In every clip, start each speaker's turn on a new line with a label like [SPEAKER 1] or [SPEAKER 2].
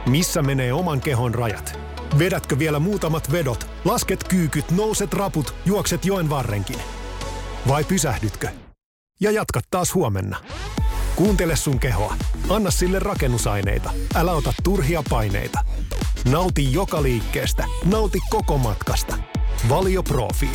[SPEAKER 1] Missä menee oman kehon rajat? Vedätkö vielä muutamat vedot, lasket kyykyt, nouset raput, juokset joen varrenkin? Vai pysähdytkö? Ja jatkat taas huomenna. Kuuntele sun kehoa. Anna sille rakennusaineita. Älä ota turhia paineita. Nauti joka liikkeestä. Nauti koko matkasta. Valio Profiil.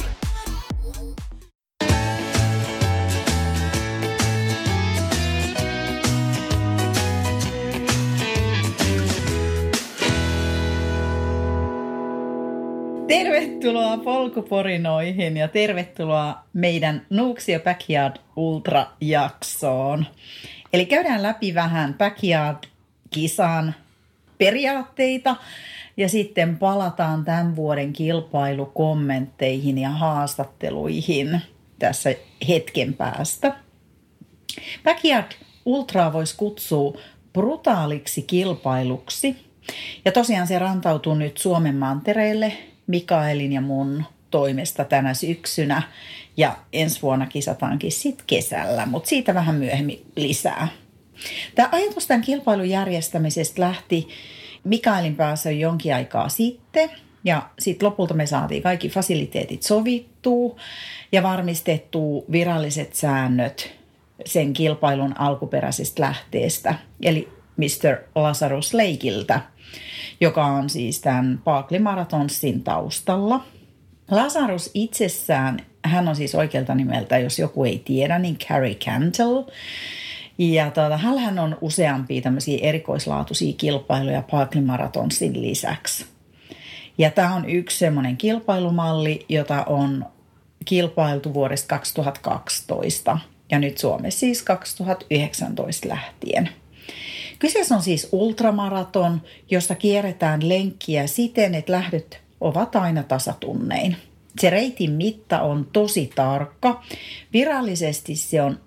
[SPEAKER 2] Tervetuloa polkuporinoihin ja tervetuloa meidän Nuuksio Backyard Ultra-jaksoon. Eli käydään läpi vähän Backyard-kisan periaatteita ja sitten palataan tämän vuoden kilpailukommentteihin ja haastatteluihin tässä hetken päästä. Backyard Ultraa voisi kutsua brutaaliksi kilpailuksi. Ja tosiaan se rantautuu nyt Suomen mantereelle Mikaelin ja mun toimesta tänä syksynä. Ja ensi vuonna kisataankin sitten kesällä, mutta siitä vähän myöhemmin lisää. Tämä ajatus tämän kilpailun järjestämisestä lähti Mikaelin päässä jonkin aikaa sitten. Ja sitten lopulta me saatiin kaikki fasiliteetit sovittua ja varmistettua viralliset säännöt sen kilpailun alkuperäisestä lähteestä. Eli Mr. Lazarus Lakeiltä, joka on siis tämän Barkley Marathonsin taustalla. Lazarus itsessään, hän on siis oikealta nimeltä, jos joku ei tiedä, niin Carrie Cantle. Ja hänhän on useampia tämmöisiä erikoislaatuisia kilpailuja Barkley Marathonsin lisäksi. Ja tämä on yksi semmoinen kilpailumalli, jota on kilpailtu vuodesta 2012 ja nyt Suomessa siis 2019 lähtien. Kyseessä on siis ultramaraton, josta kierretään lenkkiä siten, että lähdöt ovat aina tasatunnein. Se reitin mitta on tosi tarkka. Virallisesti se on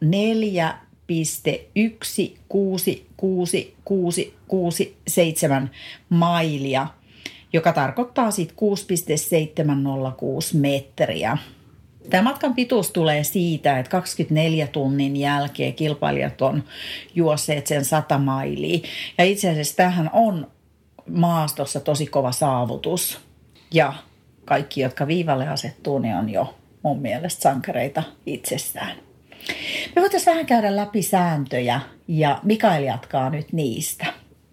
[SPEAKER 2] 4,1666667 mailia, joka tarkoittaa sitten 6,706 metriä. Tämä matkan pituus tulee siitä, että 24 tunnin jälkeen kilpailijat on juosseet sen 100 mailia. Ja itse asiassa tämähän on maastossa tosi kova saavutus. Ja kaikki, jotka viivalle asettuu, niin on jo mun mielestä sankareita itsessään. Me voitaisiin vähän käydä läpi sääntöjä ja Mikael jatkaa nyt niistä.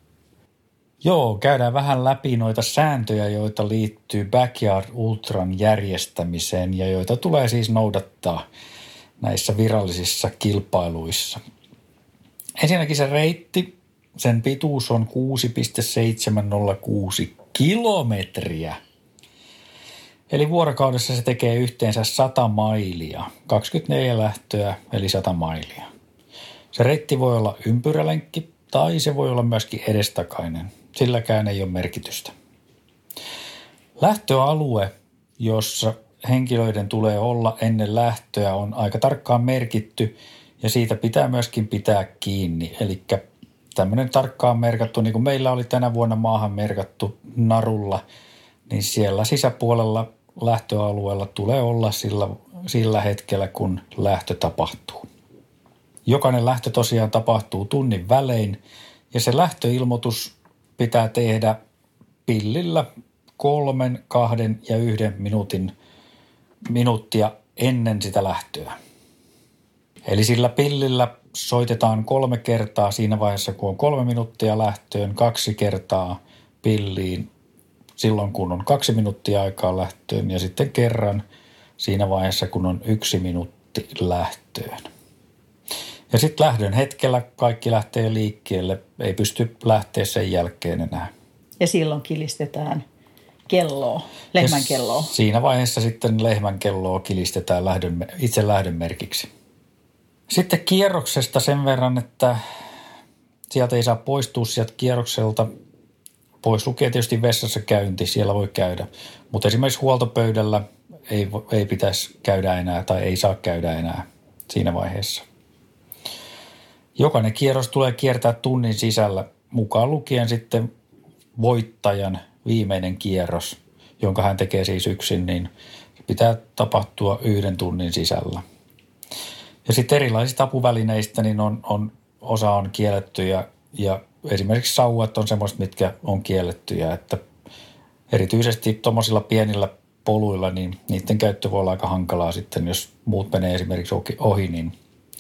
[SPEAKER 3] Joo, käydään vähän läpi noita sääntöjä, joita liittyy Backyard Ultran järjestämiseen ja joita tulee siis noudattaa näissä virallisissa kilpailuissa. Ensinnäkin se reitti, sen pituus on 6,706 kilometriä. Eli vuorokaudessa se tekee yhteensä 100 mailia, 24 lähtöä eli 100 mailia. Se reitti voi olla ympyrälenkki tai se voi olla myöskin edestakainen. Silläkään ei ole merkitystä. Lähtöalue, jossa henkilöiden tulee olla ennen lähtöä, on aika tarkkaan merkitty ja siitä pitää myöskin pitää kiinni. Eli tämmöinen tarkkaan merkattu, niin kuin meillä oli tänä vuonna maahan merkattu narulla, niin siellä sisäpuolella lähtöalueella tulee olla sillä hetkellä, kun lähtö tapahtuu. Jokainen lähtö tosiaan tapahtuu tunnin välein ja se lähtöilmoitus pitää tehdä pillillä 3, 2 ja 1 minuuttia ennen sitä lähtöä. Eli sillä pillillä soitetaan 3 kertaa siinä vaiheessa, kun on 3 minuuttia lähtöön, 2 kertaa pilliin silloin, kun on 2 minuuttia aikaa lähtöön ja sitten kerran siinä vaiheessa, kun on 1 minuutti lähtöön. Ja sitten lähdön hetkellä kaikki lähtee liikkeelle, ei pysty lähteä sen jälkeen enää.
[SPEAKER 2] Ja silloin kilistetään kelloa, lehmän kelloa.
[SPEAKER 3] Siinä vaiheessa sitten lehmän kelloa kilistetään itse lähdön merkiksi. Sitten kierroksesta sen verran, että sieltä ei saa poistua sieltä kierrokselta. Pois lukee tietysti vessassa käynti, siellä voi käydä. Mutta esimerkiksi huoltopöydällä ei pitäisi käydä enää tai ei saa käydä enää siinä vaiheessa. Jokainen kierros tulee kiertää tunnin sisällä, mukaan lukien sitten voittajan viimeinen kierros, jonka hän tekee siis yksin, niin pitää tapahtua 1 tunnin sisällä. Ja sitten erilaisista apuvälineistä, niin osa on kielletty ja esimerkiksi sauvat on semmoiset, mitkä on kiellettyjä, että erityisesti tuommoisilla pienillä poluilla, niin niiden käyttö voi olla aika hankalaa sitten, jos muut menee esimerkiksi ohi, niin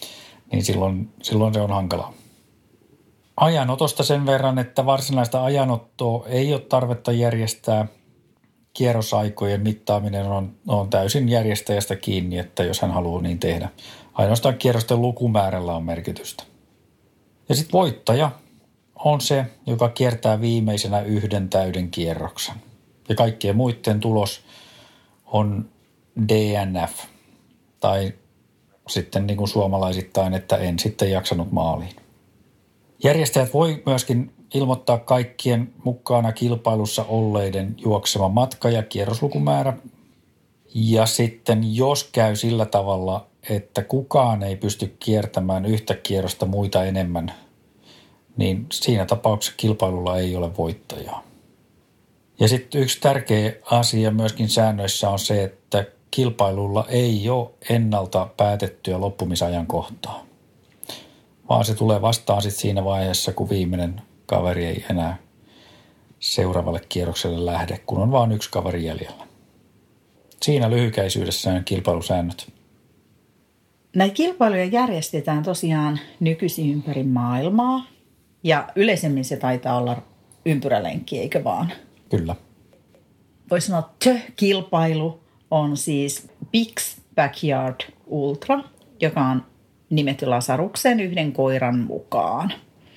[SPEAKER 3] silloin se on hankalaa. Ajanotosta sen verran, että varsinaista ajanottoa ei ole tarvetta järjestää. Kierrosaikojen mittaaminen on täysin järjestäjästä kiinni, että jos hän haluaa niin tehdä. Ainoastaan kierrosten lukumäärällä on merkitystä. Ja sitten voittaja on se, joka kiertää viimeisenä 1 täyden kierroksen. Ja kaikkien muiden tulos on DNF. Tai sitten niin kuin suomalaisittain, että en sitten jaksanut maaliin. Järjestäjät voi myöskin ilmoittaa kaikkien mukana kilpailussa olleiden juoksema matka ja kierroslukumäärä. Ja sitten jos käy sillä tavalla, että kukaan ei pysty kiertämään yhtä kierrosta muita enemmän, niin siinä tapauksessa kilpailulla ei ole voittajaa. Ja sitten yksi tärkeä asia myöskin säännöissä on se, että kilpailulla ei ole ennalta päätettyä loppumisajankohtaa, vaan se tulee vastaan sitten siinä vaiheessa, kun viimeinen kaveri ei enää seuraavalle kierrokselle lähde, kun on vain 1 kaveri jäljellä. Siinä lyhykäisyydessään kilpailusäännöt.
[SPEAKER 2] Näitä kilpailuja järjestetään tosiaan nykyisin ympäri maailmaa ja yleisemmin se taitaa olla ympyrälenkki, eikö vaan?
[SPEAKER 3] Kyllä.
[SPEAKER 2] Voisi sanoa, että kilpailu on siis Pix Backyard Ultra, joka on nimetty Lasaruksen 1 koiran mukaan.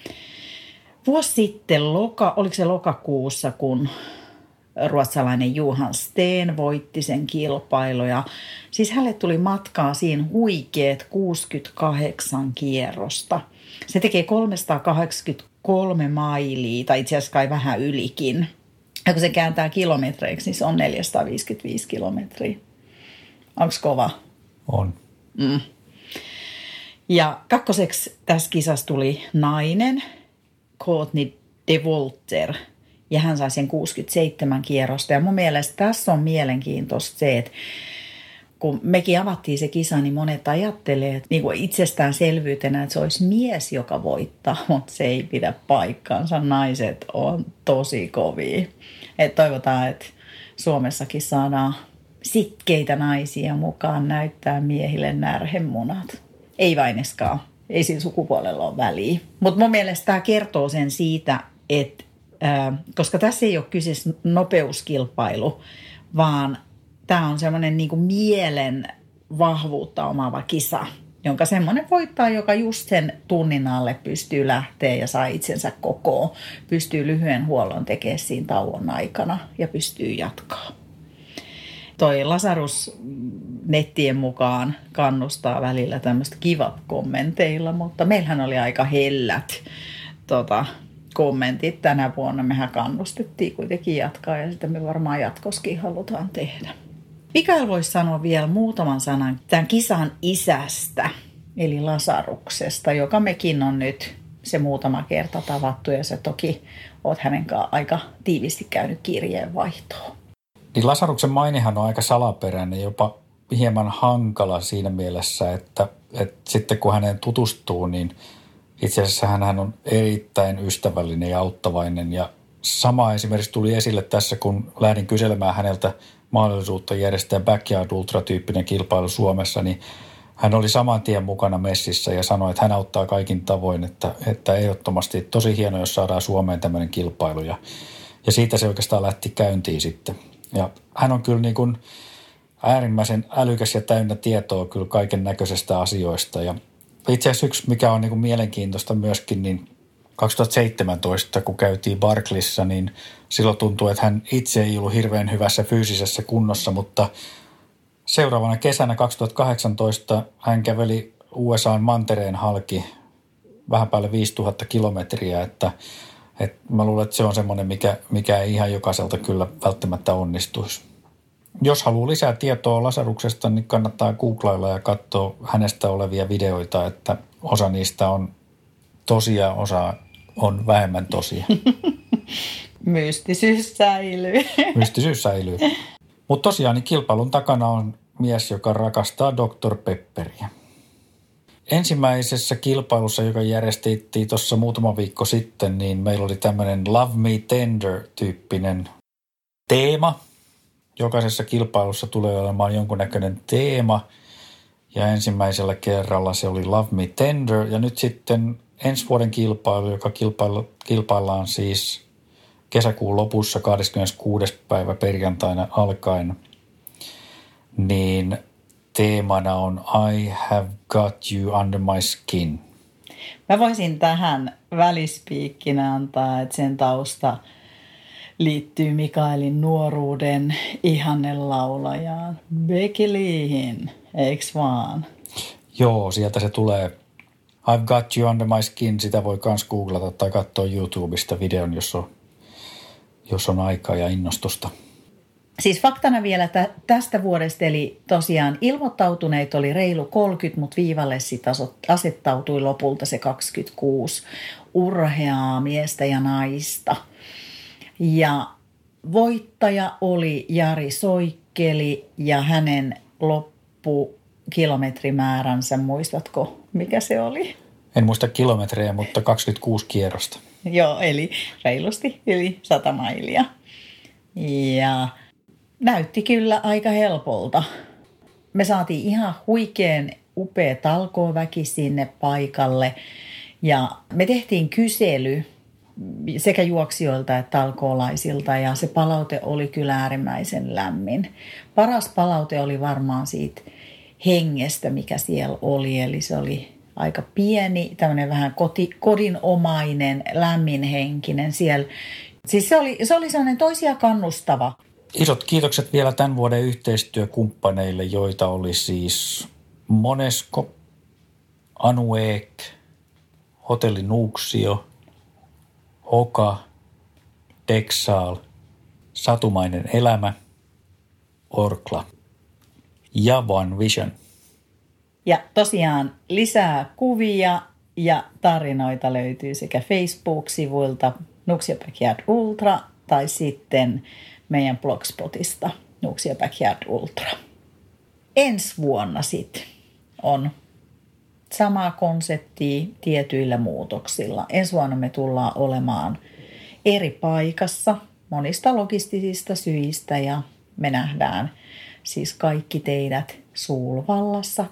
[SPEAKER 2] Vuosi sitten, oliko se lokakuussa, kun ruotsalainen Johan Steen voitti sen kilpailuja. Siis hänelle tuli matkaa siinä huikeet 68 kierrosta. Se tekee 383 mailia, tai itse asiassa kai vähän ylikin. Ja kun se kääntää kilometreiksi, niin se on 455 kilometriä. Onko kova?
[SPEAKER 3] On.
[SPEAKER 2] Ja kakkoseksi tässä kisassa tuli nainen, Courtney DeWolter, ja hän sai sen 67 kierrosta. Ja mun mielestä tässä on mielenkiintoista se, että kun mekin avattiin se kisa, niin monet ajattelee, että niin kuin itsestäänselvyytenä, että se olisi mies, joka voittaa, mutta se ei pidä paikkaansa. Naiset on tosi kovia. Että toivotaan, että Suomessakin saadaan sitkeitä naisia mukaan näyttää miehille närhemunat. Ei vaineskaan. Ei sillä sukupuolella ole väliä. Mutta mun mielestä tämä kertoo sen siitä, että koska tässä ei ole kyseessä nopeuskilpailu, vaan tämä on semmoinen niin kuin mielen vahvuutta omaava kisa, jonka semmoinen voittaa, joka just sen tunnin alle pystyy lähteä ja saa itsensä kokoon, pystyy lyhyen huollon tekemään siinä tauon aikana ja pystyy jatkaa. Toi Lasarus nettien mukaan kannustaa välillä tämmöistä kiva-kommenteilla, mutta meillähän oli aika hellät kommentit tänä vuonna. Mehän kannustettiin kuitenkin jatkaa ja sitä me varmaan jatkoskin halutaan tehdä. Mikael voisi sanoa vielä muutaman sanan tämän kisan isästä, eli Lasaruksesta, joka mekin on nyt se muutama kerta tavattu ja sä toki oot hänen kanssaan aika tiivisti käynyt kirjeenvaihtoon.
[SPEAKER 3] Niin Lasaruksen mainihan on aika salaperäinen, jopa hieman hankala siinä mielessä, että sitten kun häneen tutustuu, niin itse asiassa hän on erittäin ystävällinen ja auttavainen. Ja sama esimerkiksi tuli esille tässä, kun lähdin kyselemään häneltä mahdollisuutta järjestää Backyard Ultra-tyyppinen kilpailu Suomessa, niin hän oli saman tien mukana messissä ja sanoi, että hän auttaa kaikin tavoin, että ehdottomasti tosi hieno, jos saadaan Suomeen tämmöinen kilpailu. Ja siitä se oikeastaan lähti käyntiin sitten. Ja hän on kyllä niin kuin äärimmäisen älykäs ja täynnä tietoa kyllä kaiken näköisestä asioista. Ja itse asiassa yksi, mikä on niin kuin mielenkiintoista myöskin, niin 2017, kun käytiin Barclayssa, niin silloin tuntui, että hän itse ei ollut hirveän hyvässä fyysisessä kunnossa, mutta seuraavana kesänä 2018 hän käveli USA:n mantereen halki vähän päälle 5000 kilometriä, että mä luulen, että se on semmoinen, mikä ei ihan jokaiselta kyllä välttämättä onnistuisi. Jos haluaa lisää tietoa Lasaruksesta, niin kannattaa googlailla ja katsoa hänestä olevia videoita, että osa niistä on tosia, osa on vähemmän tosia.
[SPEAKER 2] Mystisyys säilyy.
[SPEAKER 3] Mystisyys säilyy. Mutta tosiaan niin kilpailun takana on mies, joka rakastaa Dr. Pepperiä. ensimmäisessä kilpailussa, joka järjestettiin tuossa muutama viikko sitten, niin meillä oli tämmöinen Love Me Tender-tyyppinen teema. Jokaisessa kilpailussa tulee olemaan jonkunnäköinen teema. Ja ensimmäisellä kerralla se oli Love Me Tender. Ja nyt sitten ensi vuoden kilpailu, joka kilpaillaan siis kesäkuun lopussa 26. päivä perjantaina alkaen, niin teemana on I have got you under my skin.
[SPEAKER 2] Mä voisin tähän välispiikkinä antaa, että sen tausta liittyy Mikaelin nuoruuden ihannelaulajaan Becky Leehin, eiks vaan?
[SPEAKER 3] Joo, sieltä se tulee. I've got you under my skin, sitä voi kans googlata tai katsoa YouTubesta videon, jos on aikaa ja innostusta.
[SPEAKER 2] Siis faktana vielä tästä vuodesta, eli tosiaan ilmoittautuneet oli reilu 30, mutta viivalle sitten asettautui lopulta se 26 urheaa miestä ja naista. Ja voittaja oli Jari Soikkeli ja hänen loppukilometrimääränsä, muistatko mikä se oli?
[SPEAKER 3] En muista kilometrejä, mutta 26 kierrosta.
[SPEAKER 2] Joo, eli reilusti yli 100 mailia. Ja näytti kyllä aika helpolta. Me saatiin ihan huikean upea talkooväki sinne paikalle ja me tehtiin kysely sekä juoksijoilta että talkoolaisilta ja se palaute oli kyllä äärimmäisen lämmin. Paras palaute oli varmaan siitä hengestä, mikä siellä oli, eli se oli aika pieni, tämmöinen vähän kodinomainen, lämminhenkinen siellä. Siis se oli sellainen toisia kannustava.
[SPEAKER 3] Isot kiitokset vielä tämän vuoden yhteistyökumppaneille, joita oli siis Monesko, Anuek, Hotelli Nuuksio, Hoka, Dexal, Satumainen elämä, Orkla ja One Vision.
[SPEAKER 2] Ja tosiaan lisää kuvia ja tarinoita löytyy sekä Facebook-sivuilta Nuuksio Backyard Ultra tai sitten meidän blogspotista Nuuksio Backyard Ultra. Ensi vuonna sitten on sama konsepti tietyillä muutoksilla. Ensi vuonna me tullaan olemaan eri paikassa monista logistisista syistä ja me nähdään siis kaikki teidät Sulvallassa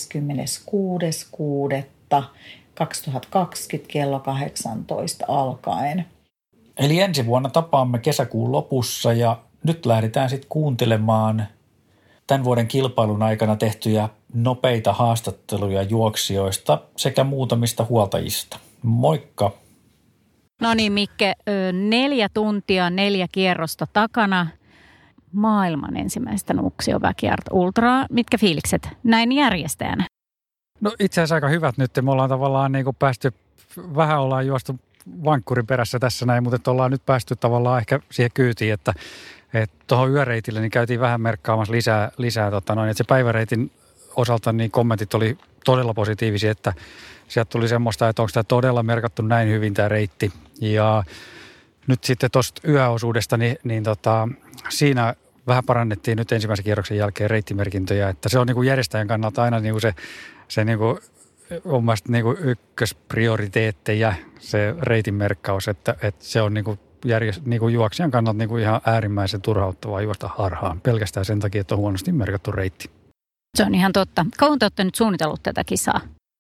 [SPEAKER 2] 26.6.2020 kello 18 alkaen.
[SPEAKER 3] Eli ensi vuonna tapaamme kesäkuun lopussa ja nyt lähdetään sitten kuuntelemaan tämän vuoden kilpailun aikana tehtyjä nopeita haastatteluja juoksijoista sekä muutamista huoltajista. Moikka!
[SPEAKER 4] No niin Mikke, 4 tuntia, 4 kierrosta takana. Maailman ensimmäistä Nuuksio Backyard Ultraa. Mitkä fiilikset näin järjestäjänä?
[SPEAKER 5] No itse asiassa aika hyvät nyt. Me ollaan tavallaan niin kuin päästy, vähän ollaan juostu vankkurin perässä tässä näin, mutta ollaan nyt päästy tavallaan ehkä siihen kyytiin, että tuohon yöreitille niin käytiin vähän merkkaamassa lisää että se päiväreitin osalta niin kommentit oli todella positiivisia, että sieltä tuli semmoista, että onko tämä todella merkattu näin hyvin tämä reitti. Ja nyt sitten tuosta yöosuudesta, niin siinä vähän parannettiin nyt ensimmäisen kierroksen jälkeen reittimerkintöjä, että se on niin kuin järjestäjän kannalta aina niin kuin se niin kuin on mielestäni niin kuin ykkösprioriteetteja se reitin merkkaus, että se on niin kuin juoksijan kannalta niin kuin ihan äärimmäisen turhauttavaa juosta harhaan pelkästään sen takia, että on huonosti merkattu reitti.
[SPEAKER 4] Se on ihan totta. Kauan te olette nyt suunnitellut tätä kisaa?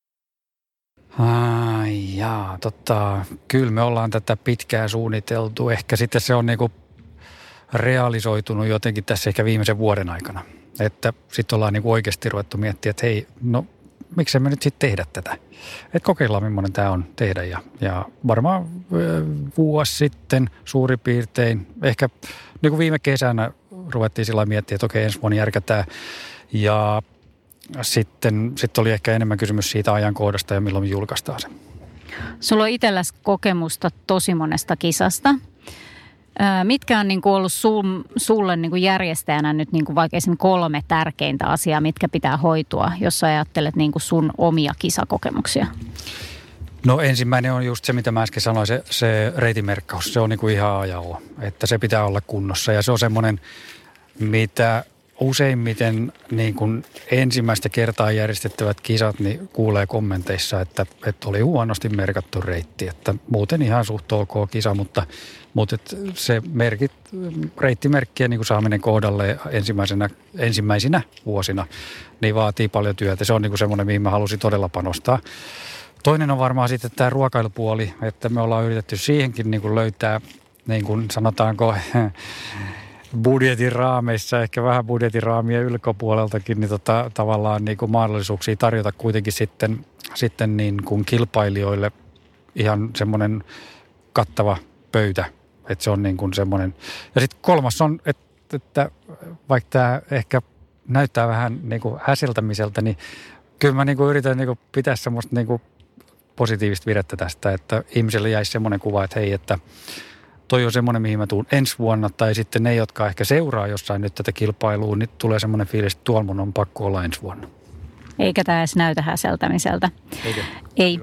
[SPEAKER 5] Kyllä me ollaan tätä pitkään suunniteltu. Ehkä sitten se on niinku realisoitunut jotenkin tässä ehkä viimeisen vuoden aikana. Että sitten ollaan niinku oikeasti ruvettu miettimään, että hei, no miksei me nyt sitten tehdä tätä. Että kokeillaan millainen tämä on tehdä. Ja varmaan vuosi sitten suurin piirtein, ehkä niin kuin viime kesänä ruvettiin sillä miettimään, että okei, ensi vuonna järkätään. Ja sitten oli ehkä enemmän kysymys siitä ajankohdasta ja milloin me julkaistaan se.
[SPEAKER 4] Sulla on itselläsi kokemusta tosi monesta kisasta. Mitkä on niin kuin ollut sulle niin kuin järjestäjänä nyt niin kuin vaikka esimerkiksi 3 tärkeintä asiaa, mitkä pitää hoitua, jos sä ajattelet niin kuin sun omia kisakokemuksia?
[SPEAKER 5] No ensimmäinen on just se, mitä mä äsken sanoin, se reitimerkkaus. Se on niin kuin ihan A ja O, että se pitää olla kunnossa ja se on semmoinen, mitä useimmiten niin kun ensimmäistä kertaa järjestettävät kisat, niin kuulee kommenteissa, että oli huonosti merkattu reitti. Että muuten ihan suht ok kisa, mutta se reittimerkkien niin saaminen kohdalle ensimmäisinä vuosina, niin vaatii paljon työtä. Se on niin semmoinen, mihin mä halusin todella panostaa. Toinen on varmaan sitten tämä ruokailupuoli, että me ollaan yritetty siihenkin niin kuin löytää, niin kuin sanotaanko, budjetin raameissa, ehkä vähän budjetin raamien ylkopuoleltakin, niin tavallaan niin kuin mahdollisuuksia tarjota kuitenkin sitten niin kuin kilpailijoille ihan semmoinen kattava pöytä, että se on niin kuin semmoinen. Ja sitten kolmas on, että vaikka tämä ehkä näyttää vähän niin kuin häseltämiseltä, niin kyllä mä niin kuin yritän niin kuin pitää semmoista niin kuin positiivista virettä tästä, että ihmiselle jäisi semmoinen kuva, että hei, että toi on semmoinen, mihin mä tuun ensi vuonna, tai sitten ne, jotka ehkä seuraa jossain nyt tätä kilpailua, niin tulee semmoinen fiilis, että tuolla mun on pakko olla ensi vuonna.
[SPEAKER 4] Eikä tämä edes näytä häseltämiseltä.
[SPEAKER 5] Eikö?
[SPEAKER 4] Ei.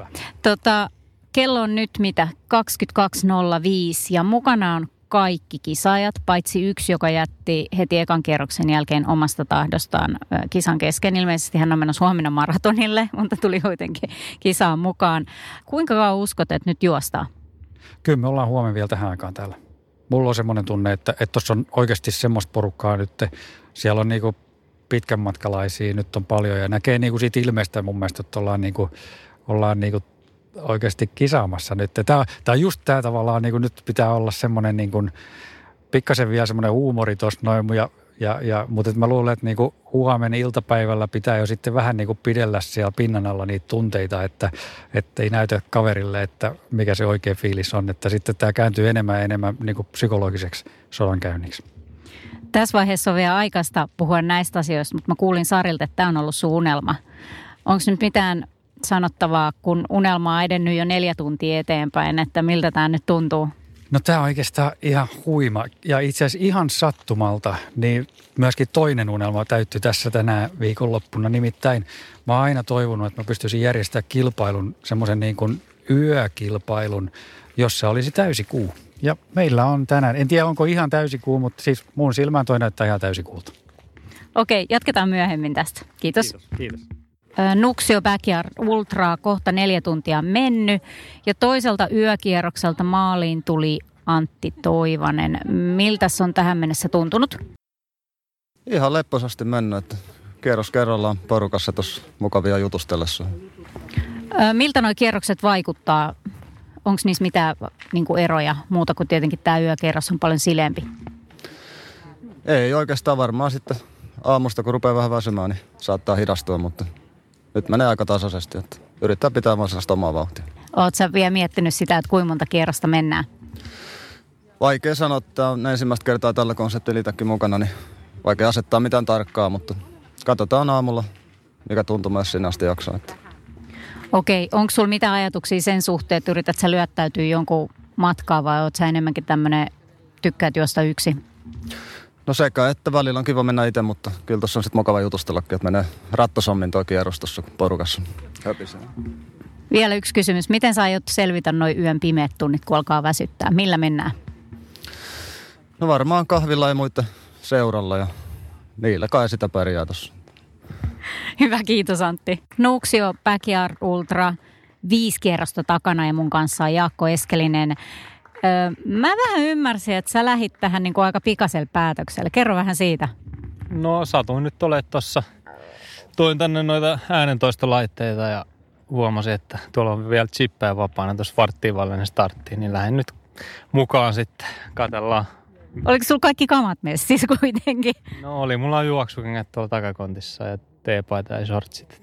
[SPEAKER 4] Kello on nyt mitä? 22.05 ja mukana on kaikki kisaajat, paitsi yksi, joka jätti heti ekan kierroksen jälkeen omasta tahdostaan kisan kesken. Ilmeisesti hän on menossa huomenna maratonille, mutta tuli kuitenkin kisaan mukaan. Kuinka kauan uskot, että nyt juostaa?
[SPEAKER 5] Kyllä me ollaan huomenna vielä tähän aikaan täällä. Mulla on semmoinen tunne, että tuossa on oikeasti semmoista porukkaa nyt. Siellä on niinku pitkän matkalaisia, nyt on paljon ja näkee niinku siitä ilmeistä mun mielestä, että ollaan niinku oikeasti kisaamassa nyt. Tämä on just tämä tavallaan, niin kuin nyt pitää olla semmoinen niin kuin pikkasen vielä semmoinen huumori tuossa noin, mutta mä luulen, että niin kuin huomenna iltapäivällä pitää jo sitten vähän niin kuin pidellä siellä pinnan alla niitä tunteita, että ei näytä kaverille, että mikä se oikea fiilis on, että sitten tämä kääntyy enemmän ja enemmän niin kuin psykologiseksi sodankäynniksi.
[SPEAKER 4] Tässä vaiheessa on vielä aikaista puhua näistä asioista, mutta mä kuulin Sarilta, että tämä on ollut sun unelma. Onko nyt mitään sanottavaa, kun unelma on edennyt jo 4 tuntia eteenpäin, että miltä tämä nyt tuntuu?
[SPEAKER 5] No tämä on oikeastaan ihan huima ja itse asiassa ihan sattumalta, niin myöskin toinen unelma täyttyi tässä tänä viikonloppuna. Nimittäin mä oon aina toivonut, että mä pystyisin järjestämään kilpailun, semmoisen niin kuin yökilpailun, jossa olisi täysikuu. Ja meillä on tänään, en tiedä onko ihan täysikuu, mutta siis mun silmään toi näyttää ihan täysikuulta.
[SPEAKER 4] Okei, jatketaan myöhemmin tästä. Kiitos.
[SPEAKER 5] Kiitos.
[SPEAKER 4] Nuuksio Backyard Ultraa kohta 4 tuntia mennyt ja toiselta yökierrokselta maaliin tuli Antti Toivanen. Miltäs on tähän mennessä tuntunut?
[SPEAKER 6] Ihan lepposasti mennyt, että kierros kerrallaan porukassa tuossa mukavia jutustellessa.
[SPEAKER 4] Miltä nuo kierrokset vaikuttaa? Onko niissä mitään niin kuin eroja muuta kuin tietenkin tämä yökierros on paljon sileempi?
[SPEAKER 6] Ei oikeastaan varmaan sitten aamusta kun rupeaa vähän väsymään, niin saattaa hidastua, mutta nyt menee aika tasaisesti, että yrittää pitää vaan sellaista omaa vauhtia.
[SPEAKER 4] Oletko sä vielä miettinyt sitä, että kuinka monta kierrosta mennään?
[SPEAKER 6] Vaikea sanoa, että on ensimmäistä kertaa tällä konseptilla itsekin mukana, niin vaikea asettaa mitään tarkkaa, mutta katsotaan aamulla, mikä tuntuu myös sinne asti jaksaa. Että.
[SPEAKER 4] Okei, onko sulla mitään ajatuksia sen suhteen, että yrität sä lyöttäytyä jonkun matkaa vai oot sä enemmänkin tämmöinen tykkäät juosta yksi?
[SPEAKER 6] No sekä, että välillä on kiva mennä itse, mutta kyllä tuossa on sitten mukava jutustellakin, että menee rattosommin toi kierros tuossa porukassa. Höpisee.
[SPEAKER 4] Vielä yksi kysymys. Miten sä aiot selvitä noin yön pimeät tunnit, kun alkaa väsyttää? Millä mennään?
[SPEAKER 6] No varmaan kahvilla ja muiden seuralla ja niillä kai sitä pärjää tuossa.
[SPEAKER 4] Hyvä, kiitos Antti. Nuuksio Backyard Ultra 5 kierrosta takana ja mun kanssa on Jaakko Eskelinen. Mä vähän ymmärsin, että sä lähit tähän niin kuin aika pikaiselle päätökselle. Kerro vähän siitä.
[SPEAKER 7] No satuin nyt olemaan tuossa. Toin tänne noita äänentoistolaitteita ja huomasin, että tuolla on vielä chippejä vapaana tuossa varttiin vallainen starttiin. Niin lähdin nyt mukaan sitten. Katsellaan.
[SPEAKER 4] Oliko sulla kaikki kamat messissä kuitenkin?
[SPEAKER 7] No oli. Mulla on juoksukengät tuolla takakontissa ja teepaita ja shortsit.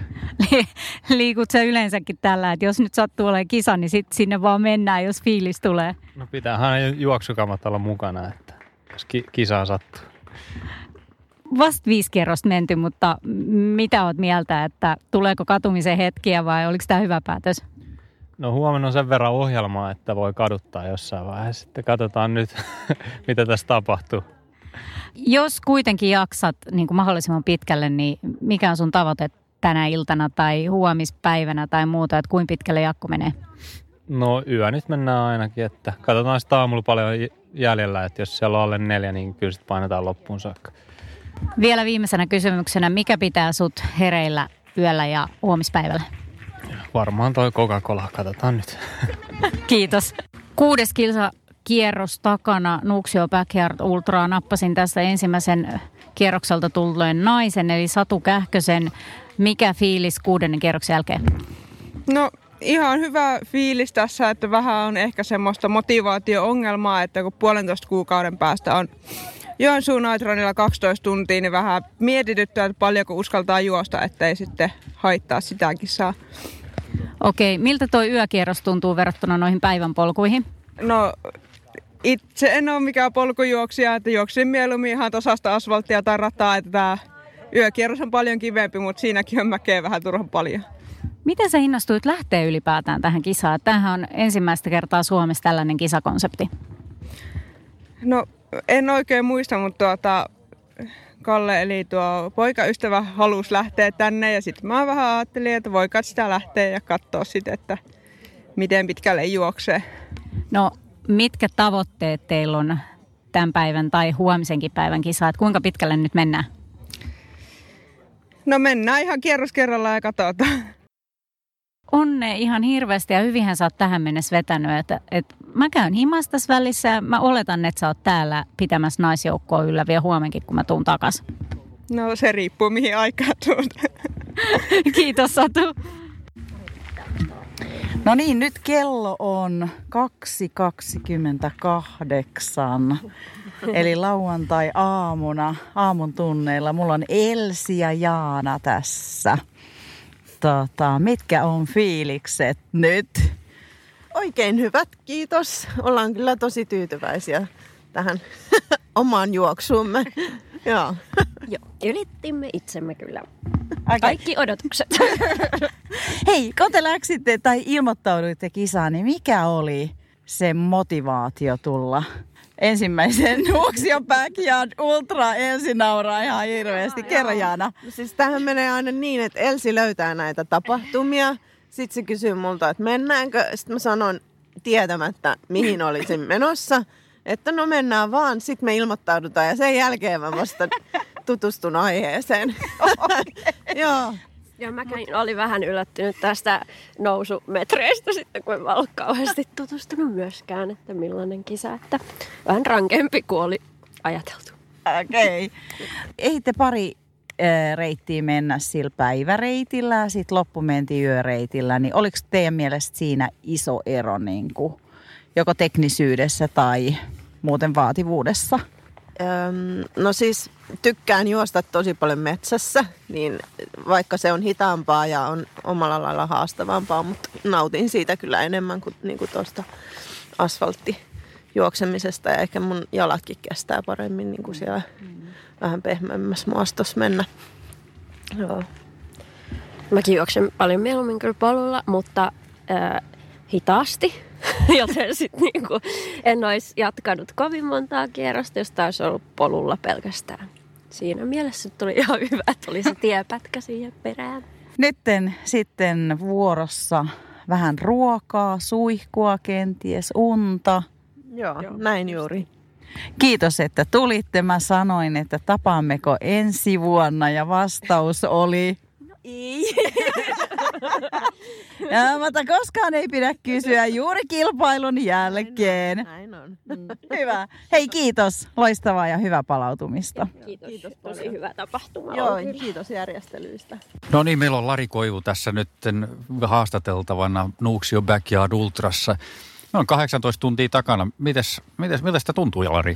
[SPEAKER 4] Liikut sä yleensäkin tällä, että jos nyt sattuu olemaan kisa, niin sitten sinne vaan mennään, jos fiilis tulee?
[SPEAKER 7] No pitäähän juoksukamat olla mukana, että jos kisaan sattuu.
[SPEAKER 4] Vasta 5 kierrosta menty, mutta mitä oot mieltä, että tuleeko katumisen hetkiä vai oliko tämä hyvä päätös?
[SPEAKER 7] No huomenna on sen verran ohjelmaa, että voi kaduttaa jossain vaiheessa. Sitten katsotaan nyt, mitä tässä tapahtuu.
[SPEAKER 4] Jos kuitenkin jaksat niin kuin mahdollisimman pitkälle, niin mikä on sun tavoite tänä iltana tai huomispäivänä tai muuta, että kuinka pitkälle Jaakko menee?
[SPEAKER 7] No yö nyt mennään ainakin, että katsotaan sitä aamulla paljon jäljellä, että jos siellä on alle 4, niin kyllä sitten painetaan loppuun saakka.
[SPEAKER 4] Vielä viimeisenä kysymyksenä, mikä pitää sut hereillä yöllä ja huomispäivällä?
[SPEAKER 7] Varmaan toi Coca-Cola, katsotaan nyt.
[SPEAKER 4] Kiitos. 6. kilsakierros takana Nuuksio Backyard Ultraa. Nappasin tässä ensimmäisen kierrokselta tulleen naisen, eli Satu Kähkösen. Mikä fiilis 6. kierroksen jälkeen?
[SPEAKER 8] No ihan hyvä fiilis tässä, että vähän on ehkä semmoista motivaatio-ongelmaa, että kun 1,5 kuukauden päästä on Joensuun Nitronilla 12 tuntia, niin vähän mietityttää, että paljonko uskaltaa juosta, ettei sitten haittaa sitä kisaa.
[SPEAKER 4] Okei, miltä toi yökierros tuntuu verrattuna noihin päivän polkuihin?
[SPEAKER 8] No itse en ole mikään polkujuoksija, että juoksin mieluummin ihan tasasta asfalttia tai rataa, että tämä yökierros on paljon kivempi, mutta siinäkin on mäkeä vähän turhan paljon.
[SPEAKER 4] Miten sä innostuit lähteä ylipäätään tähän kisaan? Tämähän on ensimmäistä kertaa Suomessa tällainen kisakonsepti.
[SPEAKER 8] No en oikein muista, mutta Kalle eli tuo poikaystävä halusi lähteä tänne ja sitten mä vähän ajattelin, että voikaan sitä lähteä ja katsoa sitten, että miten pitkälle juoksee.
[SPEAKER 4] No mitkä tavoitteet teillä on tämän päivän tai huomisenkin päivän kisaa? Kuinka pitkälle nyt mennään?
[SPEAKER 8] No mennään ihan kierros kerrallaan ja katsotaan.
[SPEAKER 4] Onne ihan hirveästi ja hyvinhän sä oot tähän mennessä vetänyt, että mä käyn himassa tässä välissä ja mä oletan, että sä oot täällä pitämässä naisjoukkoa yllä vielä huomenkin, kun mä tuun takas.
[SPEAKER 8] No se riippuu mihin aikaan tuut.
[SPEAKER 4] Kiitos Satu.
[SPEAKER 2] No niin, nyt kello on 2:28, eli lauantai-aamuna, aamun tunneilla. Mulla on Elsi ja Jaana tässä. Mitkä on fiilikset nyt?
[SPEAKER 9] Oikein hyvät, kiitos. Ollaan kyllä tosi tyytyväisiä tähän omaan juoksuumme. Joo.
[SPEAKER 10] Joo, ylittimme itsemme kyllä.
[SPEAKER 2] Okay.
[SPEAKER 10] Kaikki odotukset.
[SPEAKER 2] Hei, kun te läksitte tai ilmoittauduitte kisaan, niin mikä oli se motivaatio tulla ensimmäisen Nuuksio Backyard Ultra? Elsi nauraa ihan hirveästi. Kerro Jaana.
[SPEAKER 9] Siis tämähän menee aina niin, että Elsi löytää näitä tapahtumia. Sitten se kysyy multa, että mennäänkö. Sitten mä sanon tietämättä, mihin olisin menossa. Että no mennään vaan, sitten me ilmoittaudutaan ja sen jälkeen mä vasta tutustun aiheeseen.
[SPEAKER 2] Okay.
[SPEAKER 9] Joo.
[SPEAKER 10] Ja mäkin olin vähän yllättynyt tästä nousumetreistä sitten, kun en mä ollut kauheasti tutustunut myöskään, että millainen kisa. Että vähän rankempi kuin oli ajateltu.
[SPEAKER 2] Okei. Okay. Ei te pari reittiä mennä sillä päiväreitillä ja sitten loppu mentiin yöreitillä, niin oliko teidän mielestä siinä iso ero niin kuin joko teknisyydessä tai muuten vaativuudessa?
[SPEAKER 9] No siis tykkään juosta tosi paljon metsässä, niin vaikka se on hitaampaa ja on omalla lailla haastavampaa, mutta nautin siitä kyllä enemmän kuin niinku tuosta asfalttijuoksemisesta ja ehkä mun jalatkin kestää paremmin niin kuin siellä vähän pehmeämmässä maastossa mennä. Joo.
[SPEAKER 10] Mäkin juoksen paljon mieluummin kyllä polulla, mutta hitaasti. Joten sitten niinku en olisi jatkanut kovin montaa kierrosta, jos taisi ollut polulla pelkästään. Siinä mielessä tuli ihan hyvä, että oli se tiepätkä siihen perään.
[SPEAKER 2] Nytten sitten vuorossa vähän ruokaa, suihkua, kenties unta.
[SPEAKER 9] Joo, näin juuri.
[SPEAKER 2] Kiitos, että tulitte. Mä sanoin, että tapaammeko ensi vuonna ja vastaus oli...
[SPEAKER 9] Ei.
[SPEAKER 2] Mutta koskaan ei pidä kysyä juuri kilpailun jälkeen.
[SPEAKER 9] Näin on.
[SPEAKER 2] Hyvä. Hei, kiitos. Loistavaa ja hyvää palautumista.
[SPEAKER 10] Kiitos tosi hyvä tapahtuma.
[SPEAKER 9] Joo, kiitos järjestelyistä.
[SPEAKER 3] No niin, meillä on Lari Koivu tässä nyt haastateltavana Nuuksio Backyard Ultrassa. Me on 18 tuntia takana. Miltä sitä tuntuu, Lari?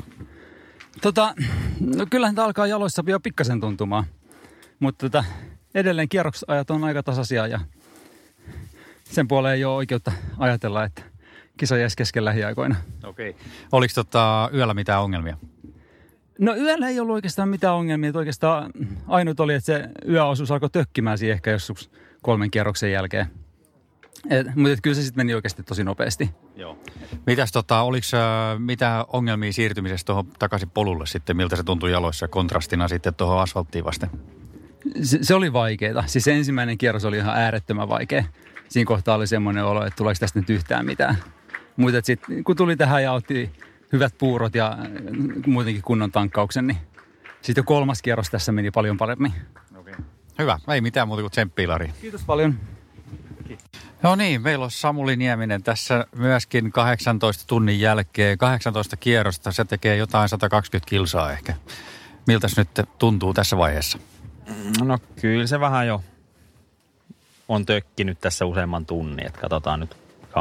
[SPEAKER 5] No kyllähän tämä alkaa jaloissa jo pikkasen tuntumaan. Mutta edelleen kierroksajat on aika tasaisia ja sen puoleen ei ole oikeutta ajatella, että kisa jäisi kesken lähiaikoina.
[SPEAKER 3] Okei. Oliko yöllä mitään ongelmia?
[SPEAKER 5] No yöllä ei ollut oikeastaan mitään ongelmia. Että oikeastaan ainut oli, että se yöosuus alkoi tökkimään siihen ehkä joskus 3 kierroksen jälkeen. Mutta kyllä se sitten meni oikeasti tosi nopeasti.
[SPEAKER 3] Joo. Mitäs oliko mitään ongelmia siirtymisessä tuohon takaisin polulle sitten? Miltä se tuntui jaloissa kontrastina sitten tuohon asfalttiin vasten?
[SPEAKER 5] Se oli vaikeaa. Siis se ensimmäinen kierros oli ihan äärettömän vaikea. Siinä kohtaa oli semmoinen olo, että tuleeko tästä nyt yhtään mitään. Mutta sitten kun tuli tähän ja otti hyvät puurot ja muutenkin kunnon tankkauksen, niin
[SPEAKER 11] Sitten jo 3. kierros tässä meni paljon paremmin.
[SPEAKER 5] Okay. Hyvä, ei mitään muuta kuin tsemppiä, Lari.
[SPEAKER 11] Kiitos paljon.
[SPEAKER 5] No niin, meillä on Samuli Nieminen tässä myöskin 18 tunnin jälkeen. 18 kierrosta, se tekee jotain 120 kilsaa ehkä. Miltäs nyt tuntuu tässä vaiheessa?
[SPEAKER 12] No kyllä se vähän jo on tökkinyt tässä useamman tunnin, että katsotaan nyt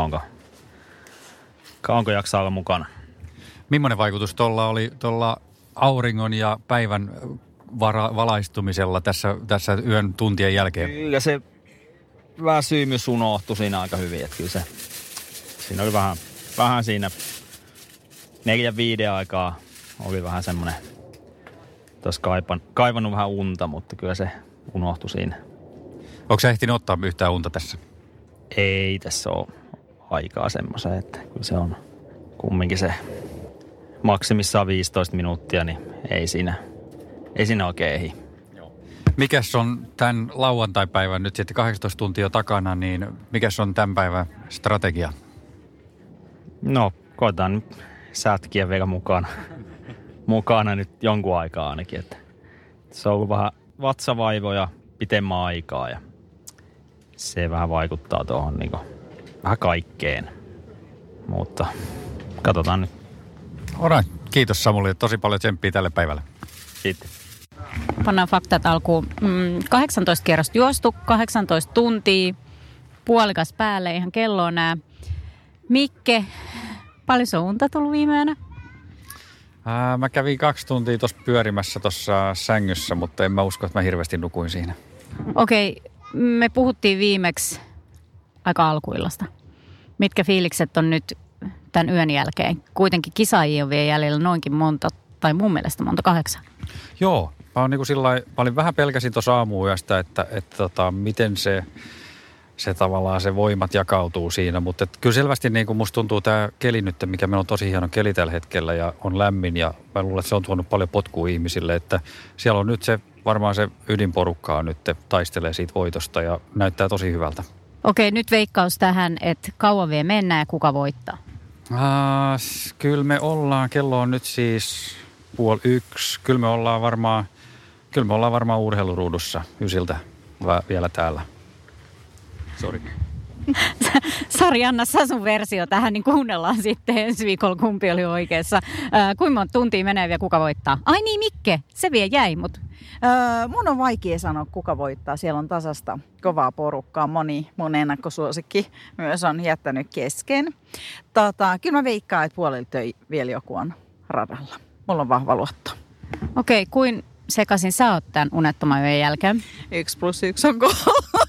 [SPEAKER 12] kauanko jaksaa olla mukana.
[SPEAKER 5] Millainen vaikutus tuolla oli tuolla auringon ja päivän valaistumisella tässä yön tuntien jälkeen?
[SPEAKER 12] Kyllä se väsymys unohtui siinä aika hyvin, että kyllä se, siinä oli vähän siinä 4-5 aikaa oli vähän semmoinen, että olisi kaivannut vähän unta, mutta kyllä se unohtui siinä.
[SPEAKER 5] Onko sä ehtinyt ottaa yhtään unta tässä?
[SPEAKER 12] Ei tässä ole aikaa semmoiseen, että kyllä se on kumminkin se maksimissaan 15 minuuttia, niin ei siinä oikein ehdi.
[SPEAKER 5] Mikäs on tämän lauantai-päivän nyt sitten 18 tuntia takana, niin mikäs on tämän päivän strategia?
[SPEAKER 12] No, koetaan nyt sätkiä vielä mukana nyt jonkun aikaa ainakin, että se on ollut vähän vatsavaivoja pitemmän aikaa ja se vähän vaikuttaa tuohon niin vähän kaikkeen, mutta katsotaan nyt.
[SPEAKER 5] Alright. Kiitos Samuli, tosi paljon tsemppiä tälle päivälle.
[SPEAKER 12] Sitten.
[SPEAKER 4] Pannaan faktat alkuun. 18 kierrosta juostu, 18 tuntia, puolikas päälle, ihan kello on nää. Mikke, paljon se on unta tullut viime yönä?
[SPEAKER 5] Mä kävin 2 tuntia tuossa pyörimässä tuossa sängyssä, mutta en mä usko, että mä hirveästi nukuin siinä.
[SPEAKER 4] Okei, me puhuttiin viimeksi aika alkuillasta. Mitkä fiilikset on nyt tämän yön jälkeen? Kuitenkin kisaajia on vielä jäljellä noinkin monta, tai mun mielestä monta 8.
[SPEAKER 5] Joo, mä olin vähän pelkäsin tuossa aamuyöstä, että miten se tavallaan se voimat jakautuu siinä, mutta kyllä selvästi niin kuin musta tuntuu tämä keli nyt, mikä meillä on tosi hieno keli tällä hetkellä ja on lämmin ja mä luulen, että se on tuonut paljon potkua ihmisille, että siellä on nyt varmaan se ydinporukkaa nyt taistelee siitä voitosta ja näyttää tosi hyvältä.
[SPEAKER 4] Okei, nyt veikkaus tähän, että kauan vielä mennään ja kuka voittaa?
[SPEAKER 5] Kyllä me ollaan, kello on nyt siis 12:30. Kyllä me ollaan varmaan urheiluruudussa Ysiltä vielä täällä. Sori.
[SPEAKER 4] Sari, anna sä sun versio tähän, niin kuunnellaan sitten ensi viikolla, kumpi oli oikeassa. Kuinka monta tuntia menee vielä, kuka voittaa? Ai niin, Mikke, se vielä jäi, mutta...
[SPEAKER 2] Mun on vaikea sanoa, kuka voittaa. Siellä on tasasta kovaa porukkaa. Moni mun ennakkosuosikki myös on jättänyt kesken. Kyllä mä veikkaan, että puolelta vielä joku on radalla. Mulla on vahva luotto.
[SPEAKER 4] Okei, kuin sekaisin sä oot tämän unettoman yön jälkeen?
[SPEAKER 2] 1+1 on 3.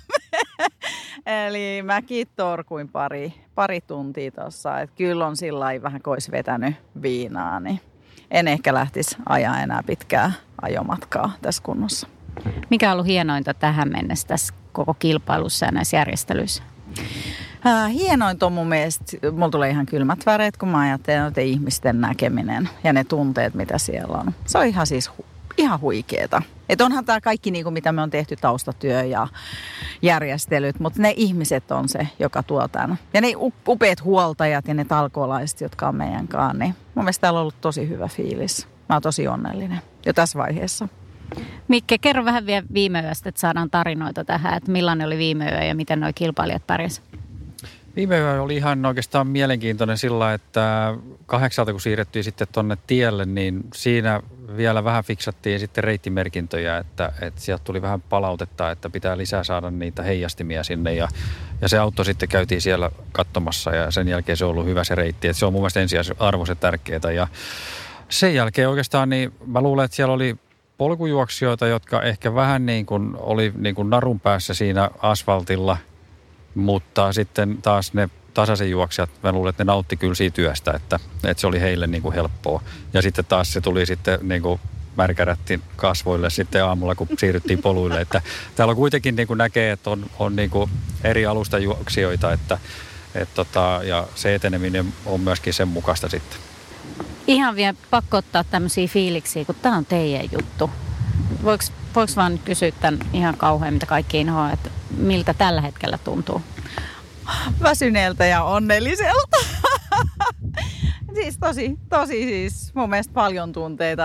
[SPEAKER 2] Eli mäkin torkuin pari tuntia tuossa. Että kyllä on sillä lailla vähän, kun olisi vetänyt viinaa, niin en ehkä lähtisi ajaa enää pitkää ajomatkaa tässä kunnossa.
[SPEAKER 4] Mikä on ollut hienointa tähän mennessä tässä koko kilpailussa ja näissä järjestelyissä?
[SPEAKER 2] Hienointa on mun mielestä, mulla tulee ihan kylmät väreet, kun mä ajattelen, että ihmisten näkeminen ja ne tunteet, mitä siellä on. Se on ihan siis ihan huikeeta. Että onhan tämä kaikki, niin kuin mitä me on tehty, taustatyö ja järjestelyt, mutta ne ihmiset on se, joka tuo tämän. Ja ne upeat huoltajat ja ne talkoolaiset, jotka on meidän kanssa, niin mun mielestä täällä on ollut tosi hyvä fiilis. Mä oon tosi onnellinen jo tässä vaiheessa.
[SPEAKER 4] Mikke, kerro vähän vielä viime yöstä, että saadaan tarinoita tähän, että millainen oli viime yö ja miten nuo kilpailijat pärjäsivät?
[SPEAKER 5] Viime yö oli ihan oikeastaan mielenkiintoinen sillä, että 8 kun siirrettiin sitten tonne tielle, niin siinä vielä vähän fiksattiin sitten reittimerkintöjä, että sieltä tuli vähän palautetta, että pitää lisää saada niitä heijastimia sinne ja se auto sitten käytiin siellä katsomassa ja sen jälkeen se on ollut hyvä se reitti, että se on mun mielestä ensiarvoisen tärkeää ja sen jälkeen oikeastaan niin mä luulen, että siellä oli polkujuoksijoita, jotka ehkä vähän niin kuin oli niin kuin narun päässä siinä asfaltilla, mutta sitten taas ne tasaisen juoksijat, mä luulen, että ne nautti kyllä siitä työstä, että se oli heille niin kuin helppoa. Ja sitten taas se tuli sitten niin kuin märkärätti kasvoille sitten aamulla, kun siirryttiin poluille. Että täällä on kuitenkin niin kuin näkee, että on niin kuin eri alustajuoksijoita, ja se eteneminen on myöskin sen mukaista sitten.
[SPEAKER 4] Ihan vielä pakko ottaa tämmöisiä fiiliksiä, kun tämä on teidän juttu. Voiko vaan kysyä tämän ihan kauhean, mitä kaikki inhoaa, että miltä tällä hetkellä tuntuu?
[SPEAKER 2] Väsyneeltä ja onnelliselta. Siis tosi siis mun mielestä paljon tunteita.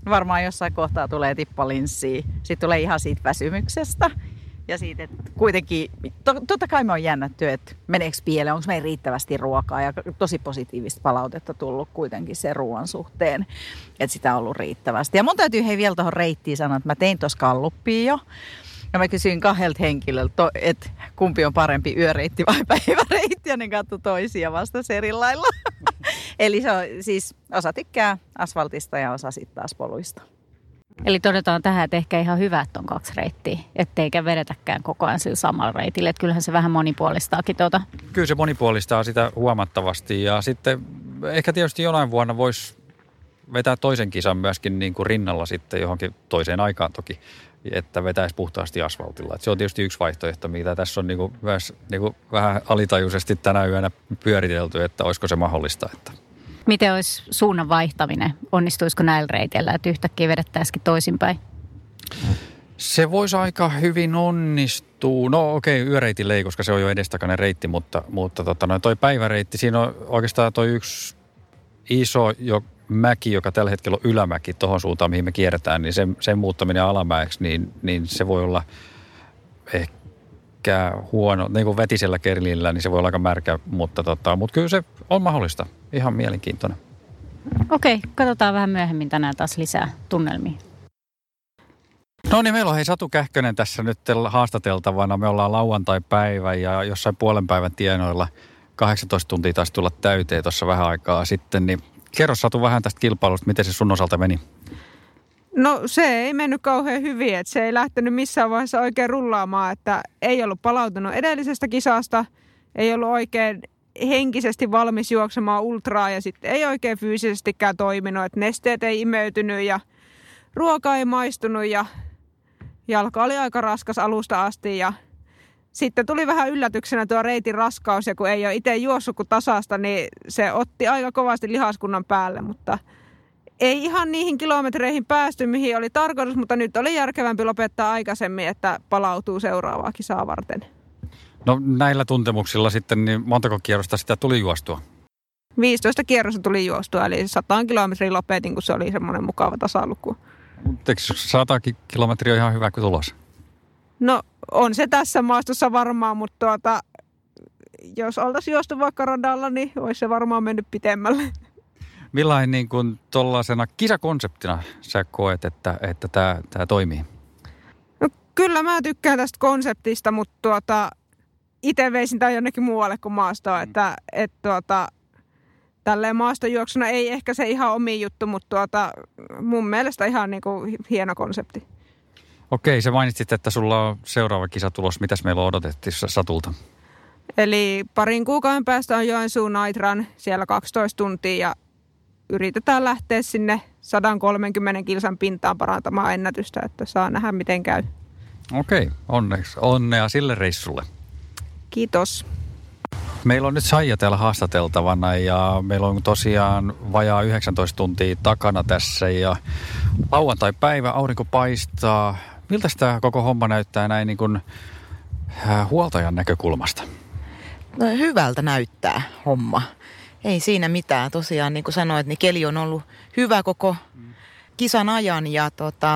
[SPEAKER 2] varmaan jossain kohtaa tulee tippalinssiä. Sitten tulee ihan siitä väsymyksestä. Ja siitä, että kuitenkin, totta kai me on jännätty, että meneekö pieleen, onko meillä riittävästi ruokaa. Ja tosi positiivista palautetta tullut kuitenkin sen ruoan suhteen, että sitä on ollut riittävästi. Ja mun täytyy vielä tuohon reittiin sanoa, että mä tein tuossa galluppia jo. Ja mä kysyin 2 henkilöltä, että kumpi on parempi yöreitti vai päiväreitti. Ja ne katsoi toisia vasta eri lailla. Eli se on siis osa tykkää asfaltista ja osa sitten taas poluista.
[SPEAKER 4] Eli todetaan tähän, että ehkä ihan hyvä, että on 2 reittiä, etteikä vedetäkään koko ajan sillä samalla reitillä. Että kyllähän se vähän monipuolistaakin
[SPEAKER 5] Kyllä se monipuolistaa sitä huomattavasti ja sitten ehkä tietysti jonain vuonna voisi vetää toisen kisan myöskin niin kuin rinnalla sitten johonkin toiseen aikaan toki, että vetäisi puhtaasti asfaltilla. Että se on tietysti yksi vaihtoehto, mitä tässä on niin kuin myös niin kuin vähän alitajuisesti tänä yönä pyöritelty, että olisiko se mahdollista. Että.
[SPEAKER 4] Miten olisi suunnan vaihtaminen? Onnistuisiko näillä reiteillä, että yhtäkkiä vedettäisikin toisinpäin?
[SPEAKER 5] Se voisi aika hyvin onnistua. No okei, yöreitille ei, koska se on jo edestakainen reitti, mutta toi päiväreitti, siinä on oikeastaan toi yksi iso mäki, joka tällä hetkellä on ylämäki tuohon suuntaan, mihin me kierretään, niin sen muuttaminen alamäeksi, niin se voi olla ehkä huono, niin kuin vetisellä kerlillä, niin se voi olla aika märkä, mutta kyllä se on mahdollista. Ihan mielenkiintoinen.
[SPEAKER 4] Okei, katsotaan vähän myöhemmin tänään taas lisää tunnelmia.
[SPEAKER 5] No niin, meillä on Satu Kähkönen tässä nyt haastateltavana. Me ollaan lauantai-päivä ja jossain puolen päivän tienoilla 18 tuntia taisi tulla täyteen tuossa vähän aikaa sitten. Niin kerro Satu vähän tästä kilpailusta, miten se sun osalta meni?
[SPEAKER 8] No se ei mennyt kauhean hyvin, että se ei lähtenyt missään vaiheessa oikein rullaamaan, että ei ollut palautunut edellisestä kisasta, ei ollut oikein henkisesti valmis juoksemaan ultraa ja sitten ei oikein fyysisestikään toiminut, että nesteet ei imeytynyt ja ruoka ei maistunut ja jalka oli aika raskas alusta asti ja sitten tuli vähän yllätyksenä tuo reitin raskaus ja kun ei ole itse juossut kuin tasasta, niin se otti aika kovasti lihaskunnan päälle, mutta ei ihan niihin kilometreihin päästy, mihin oli tarkoitus, mutta nyt oli järkevämpi lopettaa aikaisemmin, että palautuu seuraavaa kisaa varten.
[SPEAKER 5] No näillä tuntemuksilla sitten, niin montako kierrosta sitä tuli juostua?
[SPEAKER 8] 15 kierrosta tuli juostua, eli 100 kilometriä lopetin, kun se oli semmoinen mukava tasaluku.
[SPEAKER 5] Mutta eikö 100 kilometriä ole ihan hyvä tulos?
[SPEAKER 8] No on se tässä maastossa varmaan, mutta jos oltaisiin juostu vaikka radalla, niin olisi se varmaan mennyt pitemmälle.
[SPEAKER 5] Millainen niin kuin tuollaisena kisakonseptina sä koet, että tämä toimii?
[SPEAKER 8] No kyllä mä tykkään tästä konseptista, mutta itse veisin tämän jonnekin muualle kuin maastoon, että tälleen maastojuoksuna ei ehkä se ihan omi juttu, mutta mun mielestä ihan niin kuin hieno konsepti.
[SPEAKER 5] Okei, sä mainitsit, että sulla on seuraava kisatulos. Mitäs meillä on odotettu Satulta?
[SPEAKER 8] Eli 2 kuukauden päästä on Joensuun Nitran, siellä 12 tuntia ja yritetään lähteä sinne 130 kilsan pintaan parantamaan ennätystä, että saa nähdä miten käy.
[SPEAKER 5] Okei, onnea sille reissulle.
[SPEAKER 8] Kiitos.
[SPEAKER 5] Meillä on nyt Saija täällä haastateltavana ja meillä on tosiaan vajaa 19 tuntia takana tässä ja lauantai-päivä, aurinko paistaa. Miltä tämä koko homma näyttää näin niin kuin huoltajan näkökulmasta?
[SPEAKER 13] No hyvältä näyttää homma. Ei siinä mitään. Tosiaan niin kuin sanoit, niin keli on ollut hyvä koko kisan ajan ja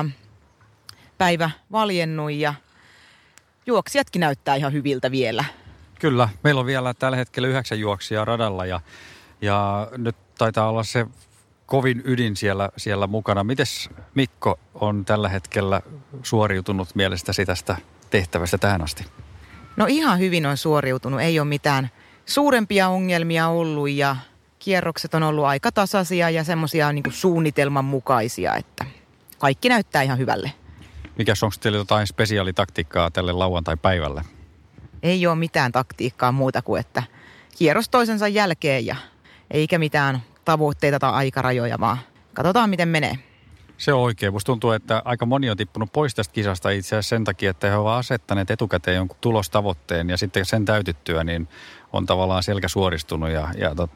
[SPEAKER 13] päivä valjennut ja juoksijatkin näyttää ihan hyviltä vielä.
[SPEAKER 5] Kyllä, meillä on vielä tällä hetkellä 9 juoksijaa radalla ja nyt taitaa olla se kovin ydin siellä mukana. Mites Mikko on tällä hetkellä suoriutunut mielestäsi tästä tehtävästä tähän asti?
[SPEAKER 13] No ihan hyvin on suoriutunut. Ei ole mitään suurempia ongelmia ollut ja kierrokset on ollut aika tasaisia ja semmoisia niin kuin suunnitelman mukaisia, että kaikki näyttää ihan hyvälle.
[SPEAKER 5] Mikäs onko teillä jotain spesiaalitaktiikkaa tälle lauantai-päivälle?
[SPEAKER 13] Ei ole mitään taktiikkaa muuta kuin, että kierros toisensa jälkeen ja eikä mitään tavoitteita tai aikarajoja, vaan katsotaan miten menee.
[SPEAKER 5] Se on oikein. Musta tuntuu, että aika moni on tippunut pois tästä kisasta itse asiassa sen takia, että he ovat asettaneet etukäteen jonkun tulostavoitteen ja sitten sen täytyttyä, niin on tavallaan selkä suoristunut ja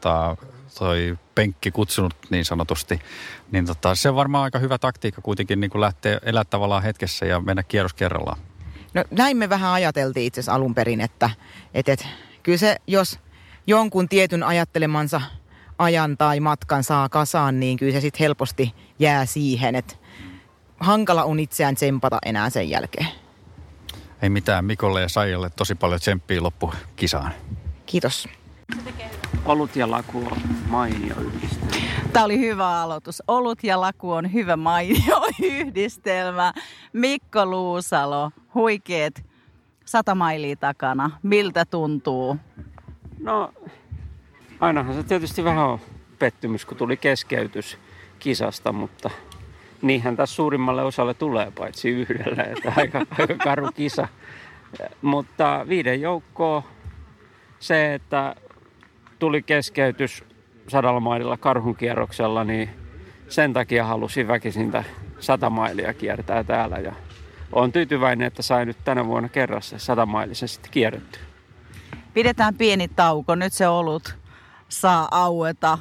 [SPEAKER 5] toi penkki kutsunut niin sanotusti. Niin se on varmaan aika hyvä taktiikka kuitenkin niin kuin lähteä elää tavallaan hetkessä ja mennä kierros kerrallaan.
[SPEAKER 13] No näin me vähän ajateltiin itse asiassa alun perin, että kyllä se, jos jonkun tietyn ajattelemansa ajan tai matkan saa kasaan, niin kyllä se sitten helposti jää siihen, että hankala on itseään tsempata enää sen jälkeen.
[SPEAKER 5] Ei mitään, Mikolle ja Saijalle tosi paljon tsemppiä loppukisaan.
[SPEAKER 13] Kiitos.
[SPEAKER 14] Olut ja laku on mainio yhdistelmä.
[SPEAKER 2] Tämä oli hyvä aloitus. Olut ja laku on hyvä mainio yhdistelmä. Mikko Luusalo, huikeet 100 mailia takana. Miltä tuntuu?
[SPEAKER 14] No, ainahan se tietysti vähän on pettymys, kun tuli keskeytys kisasta, mutta niinhän tässä suurimmalle osalle tulee, paitsi yhdelle, että aika karu kisa. Mutta 5 joukkoa, se, että tuli keskeytys 100 maililla karhunkierroksella, niin sen takia halusin väkisintä 100 mailia kiertää täällä. Ja olen tyytyväinen, että sain nyt tänä vuonna kerran se 100 mailisen sitten kierretty.
[SPEAKER 2] Pidetään pieni tauko. Nyt se olut saa aueta.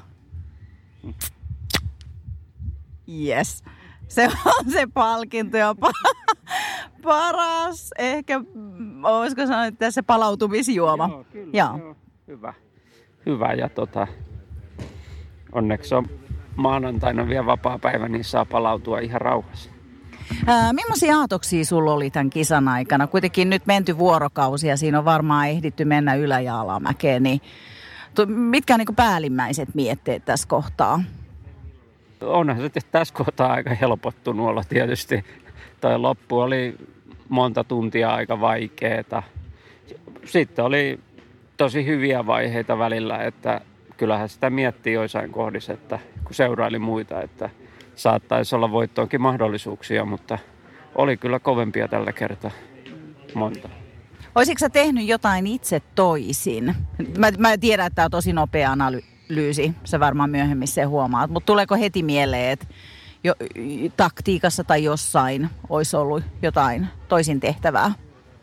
[SPEAKER 2] Yes. Se on se palkinto ja paras. Ehkä, olisiko sanoa, että se palautumisjuoma.
[SPEAKER 14] Joo, kyllä. Joo. Hyvä. Ja onneksi on maanantaina vielä vapaa päivä, niin saa palautua ihan rauhassa.
[SPEAKER 2] Millaisia aatoksia sulla oli tämän kisan aikana? Kuitenkin nyt menty vuorokausi ja siinä on varmaan ehditty mennä ylä- ja alamäkeen. Niin, mitkä on niin kuin päällimmäiset mietteet tässä kohtaa?
[SPEAKER 14] Onhan se tässä kohtaa aika helpottunut olla tietysti. Toi loppu oli monta tuntia aika vaikeeta. Sitten oli tosi hyviä vaiheita välillä, että kyllähän sitä miettii joissain kohdissa, että kun seuraili muita, että saattaisi olla voittoonkin mahdollisuuksia, mutta oli kyllä kovempia tällä kertaa monta.
[SPEAKER 2] Olisitko sä tehnyt jotain itse toisin? Mä tiedän, että tämä on tosi nopea analyysi, sä varmaan myöhemmin se huomaat, mutta tuleeko heti mieleen, että taktiikassa tai jossain olisi ollut jotain toisin tehtävää?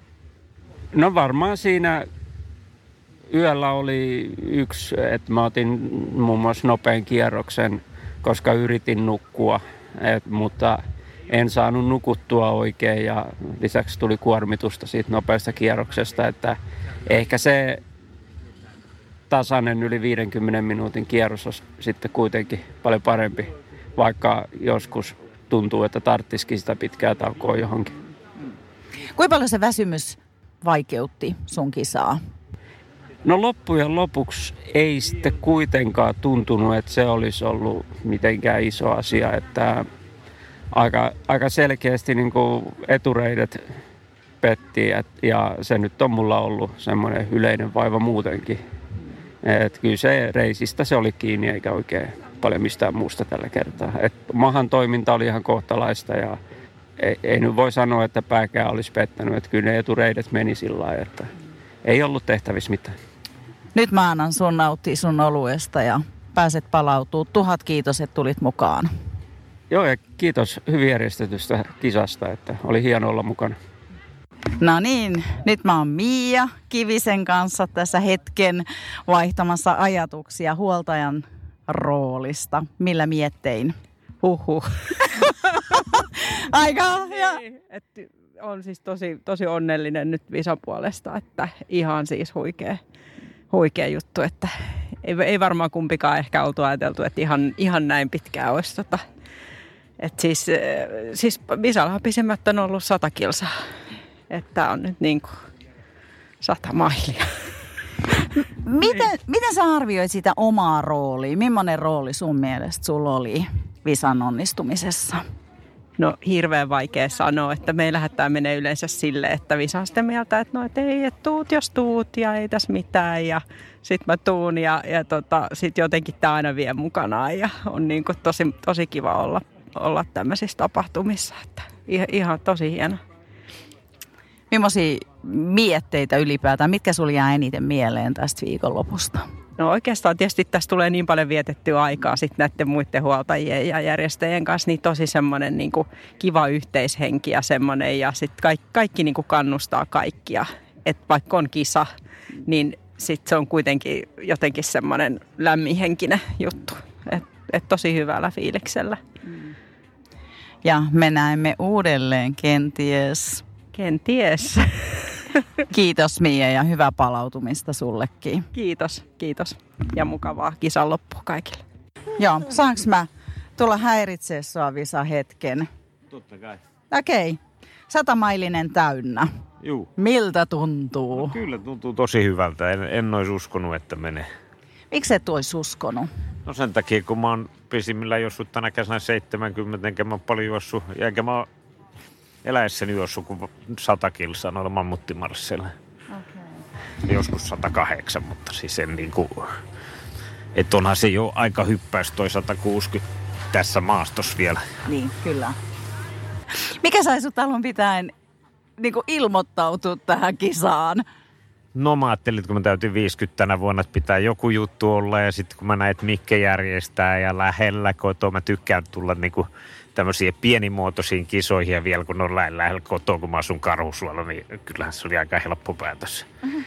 [SPEAKER 14] No varmaan siinä yöllä oli yksi, että mä otin muun muassa nopean kierroksen, koska yritin nukkua, mutta en saanut nukuttua oikein ja lisäksi tuli kuormitusta siitä nopeasta kierroksesta, että ehkä se tasainen yli 50 minuutin kierros on sitten kuitenkin paljon parempi, vaikka joskus tuntuu, että tarvitsisikin sitä pitkää taukoa johonkin.
[SPEAKER 2] Kuinka paljon se väsymys vaikeutti sun kisaa?
[SPEAKER 14] No loppujen lopuksi ei sitten kuitenkaan tuntunut, että se olisi ollut mitenkään iso asia, että aika selkeästi niin kuin etureidet petti ja se nyt on mulla ollut semmoinen yleinen vaiva muutenkin. Että kyllä se reisistä se oli kiinni eikä oikein paljon mistään muusta tällä kertaa. Mahan toiminta oli ihan kohtalaista ja ei nyt voi sanoa, että pääkään olisi pettänyt. Että kyllä ne etureidet meni sillä lailla, että ei ollut tehtävissä mitään.
[SPEAKER 2] Nyt mä annan sun nauttia sun oluesta ja pääset palautuu. 1000 kiitos, että tulit mukaan.
[SPEAKER 14] Joo, ja kiitos hyvin järjestetystä kisasta, että oli hieno olla mukana.
[SPEAKER 2] No niin, nyt mä oon Miia Kivisen kanssa tässä hetken vaihtamassa ajatuksia huoltajan roolista. Millä miettein? Huhhuh. Aika. Ja...
[SPEAKER 8] On siis tosi onnellinen nyt Visan puolesta, että ihan siis huikea juttu, että ei varmaan kumpikaan ehkä oltu ajateltu, että ihan näin pitkään olisi että siis Visallahan pisimmät on ollut 100 kilsaa, että on nyt niin kuin 100 mailia.
[SPEAKER 2] Miten sä arvioit sitä omaa roolia? Millainen rooli sun mielestä sulla oli Visan onnistumisessa?
[SPEAKER 8] No hirveän vaikea sanoa, että meillähän tämä menee yleensä silleen, että Visa on sitä mieltä, että no et ei, että tuut jos tuut ja ei tässä mitään ja sit mä tuun ja sit jotenkin tämä aina vie mukanaan ja on niin kuin tosi kiva olla tämmöisissä tapahtumissa, että ihan tosi hieno.
[SPEAKER 2] Millaisia mietteitä ylipäätään, mitkä sulla jää eniten mieleen tästä viikonlopusta?
[SPEAKER 8] No oikeastaan tietysti tässä tulee niin paljon vietettyä aikaa sitten näiden muiden huoltajien ja järjestäjien kanssa, niin tosi semmoinen niin kuin kiva yhteishenki ja semmoinen ja sitten kaikki niin kuin kannustaa kaikkia. Että vaikka on kisa, niin sitten se on kuitenkin jotenkin semmoinen lämminhenkinen juttu. Että tosi hyvällä fiiliksellä.
[SPEAKER 2] Ja me näemme uudelleen kenties.
[SPEAKER 8] Kenties.
[SPEAKER 2] Kiitos Mia ja hyvää palautumista sullekin.
[SPEAKER 8] Kiitos. Ja mukavaa kisan loppua kaikille.
[SPEAKER 2] Joo, saanko mä tulla häiritseä sua Visa hetken?
[SPEAKER 15] Totta kai.
[SPEAKER 2] Okei. 100-mailinen täynnä.
[SPEAKER 15] Juu.
[SPEAKER 2] Miltä tuntuu?
[SPEAKER 15] No, kyllä tuntuu tosi hyvältä. En olisi uskonut, että menee.
[SPEAKER 2] Miksi et olisi uskonut?
[SPEAKER 15] No sen takia, kun mä oon pisimmillään juossut tänä kesänä 70, enkä mä oon paljon juossut. Ja enkä mä oon eläessäni juossut kuin 100 kilsaa noilla mammuttimarsseilla. Okay. Joskus 108, mutta siis en niinku... Että onhan se jo aika hyppäys toi 160 tässä maastossa vielä.
[SPEAKER 2] Niin, kyllä. Mikä sai sut alun pitäen niinku ilmoittautua tähän kisaan?
[SPEAKER 15] No mä ajattelin, että kun mä täytin 50 tänä vuonna, että pitää joku juttu olla. Ja sitten kun mä näin, että Mikke järjestää ja lähellä kotoa, mä tykkään tulla niinku tämmöisiä pienimuotoisiin kisoihin. Ja vielä kun on lähellä kotoa, kun mä asun Karhusuolla, niin kyllähän se oli aika helppo päätös.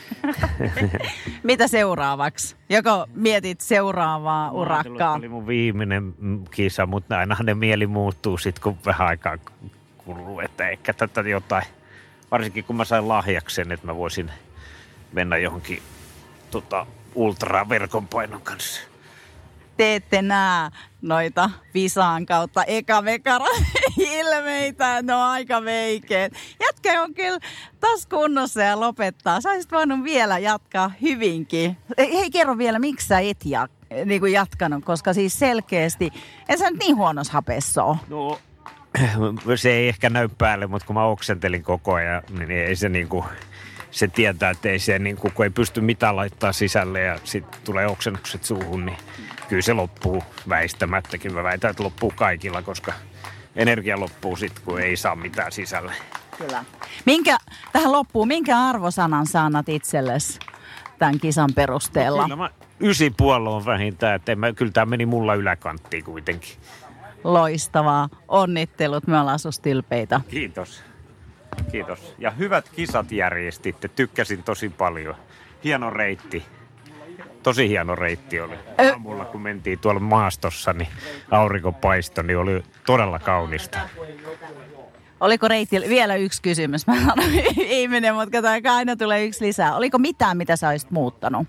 [SPEAKER 2] Mitä seuraavaksi? Joko mietit seuraavaa urakkaa?
[SPEAKER 15] Oli mun viimeinen kisa, mutta ainahan ne mieli muuttuu sitten, kun vähän aikaa kuluu. Että ehkä tätä jotain, varsinkin kun mä sain lahjaksen, että mä voisin mennä johonkin ultraverkonpainon kanssa.
[SPEAKER 2] Te ette näe noita Visaan kautta eka-mekara ilmeitä, ne on aika veikeet. Jätkä on kyllä taas kunnossa ja lopettaa. Sä olisit voinut vielä jatkaa hyvinkin. Hei, kerro vielä, miksi sä et niin jatkanut, koska siis selkeästi, en sä nyt niin huonossa hapessa ole.
[SPEAKER 15] No, se ei ehkä näy päälle, mutta kun mä oksentelin koko ajan, niin ei se niinku... Se tietää, että ei se, niin kun ei pysty mitään laittaa sisälle ja sitten tulee oksennukset suuhun, niin kyllä se loppuu väistämättäkin. Mä väitän, että loppuu kaikilla, koska energia loppuu sitten, kun ei saa mitään sisälle.
[SPEAKER 2] Kyllä. Tähän loppuun, minkä arvosanan sä annat itsellesi tämän kisan perusteella?
[SPEAKER 15] No, kyllä mä 9,5 on vähintään, että kyllä tämä meni mulla yläkanttiin kuitenkin.
[SPEAKER 2] Loistavaa. Onnittelut, me ollaan susta ylpeitä.
[SPEAKER 15] Kiitos. Kiitos. Ja hyvät kisat järjestitte. Tykkäsin tosi paljon. Hieno reitti. Tosi hieno reitti oli. Aamulla kun mentiin tuolla maastossa, niin aurinko paistoi, niin oli todella kaunista.
[SPEAKER 2] Oliko reitillä vielä yksi kysymys? Mä sanon, ei mene, mutta aina tulee yksi lisää. Oliko mitään, mitä sä olisit muuttanut?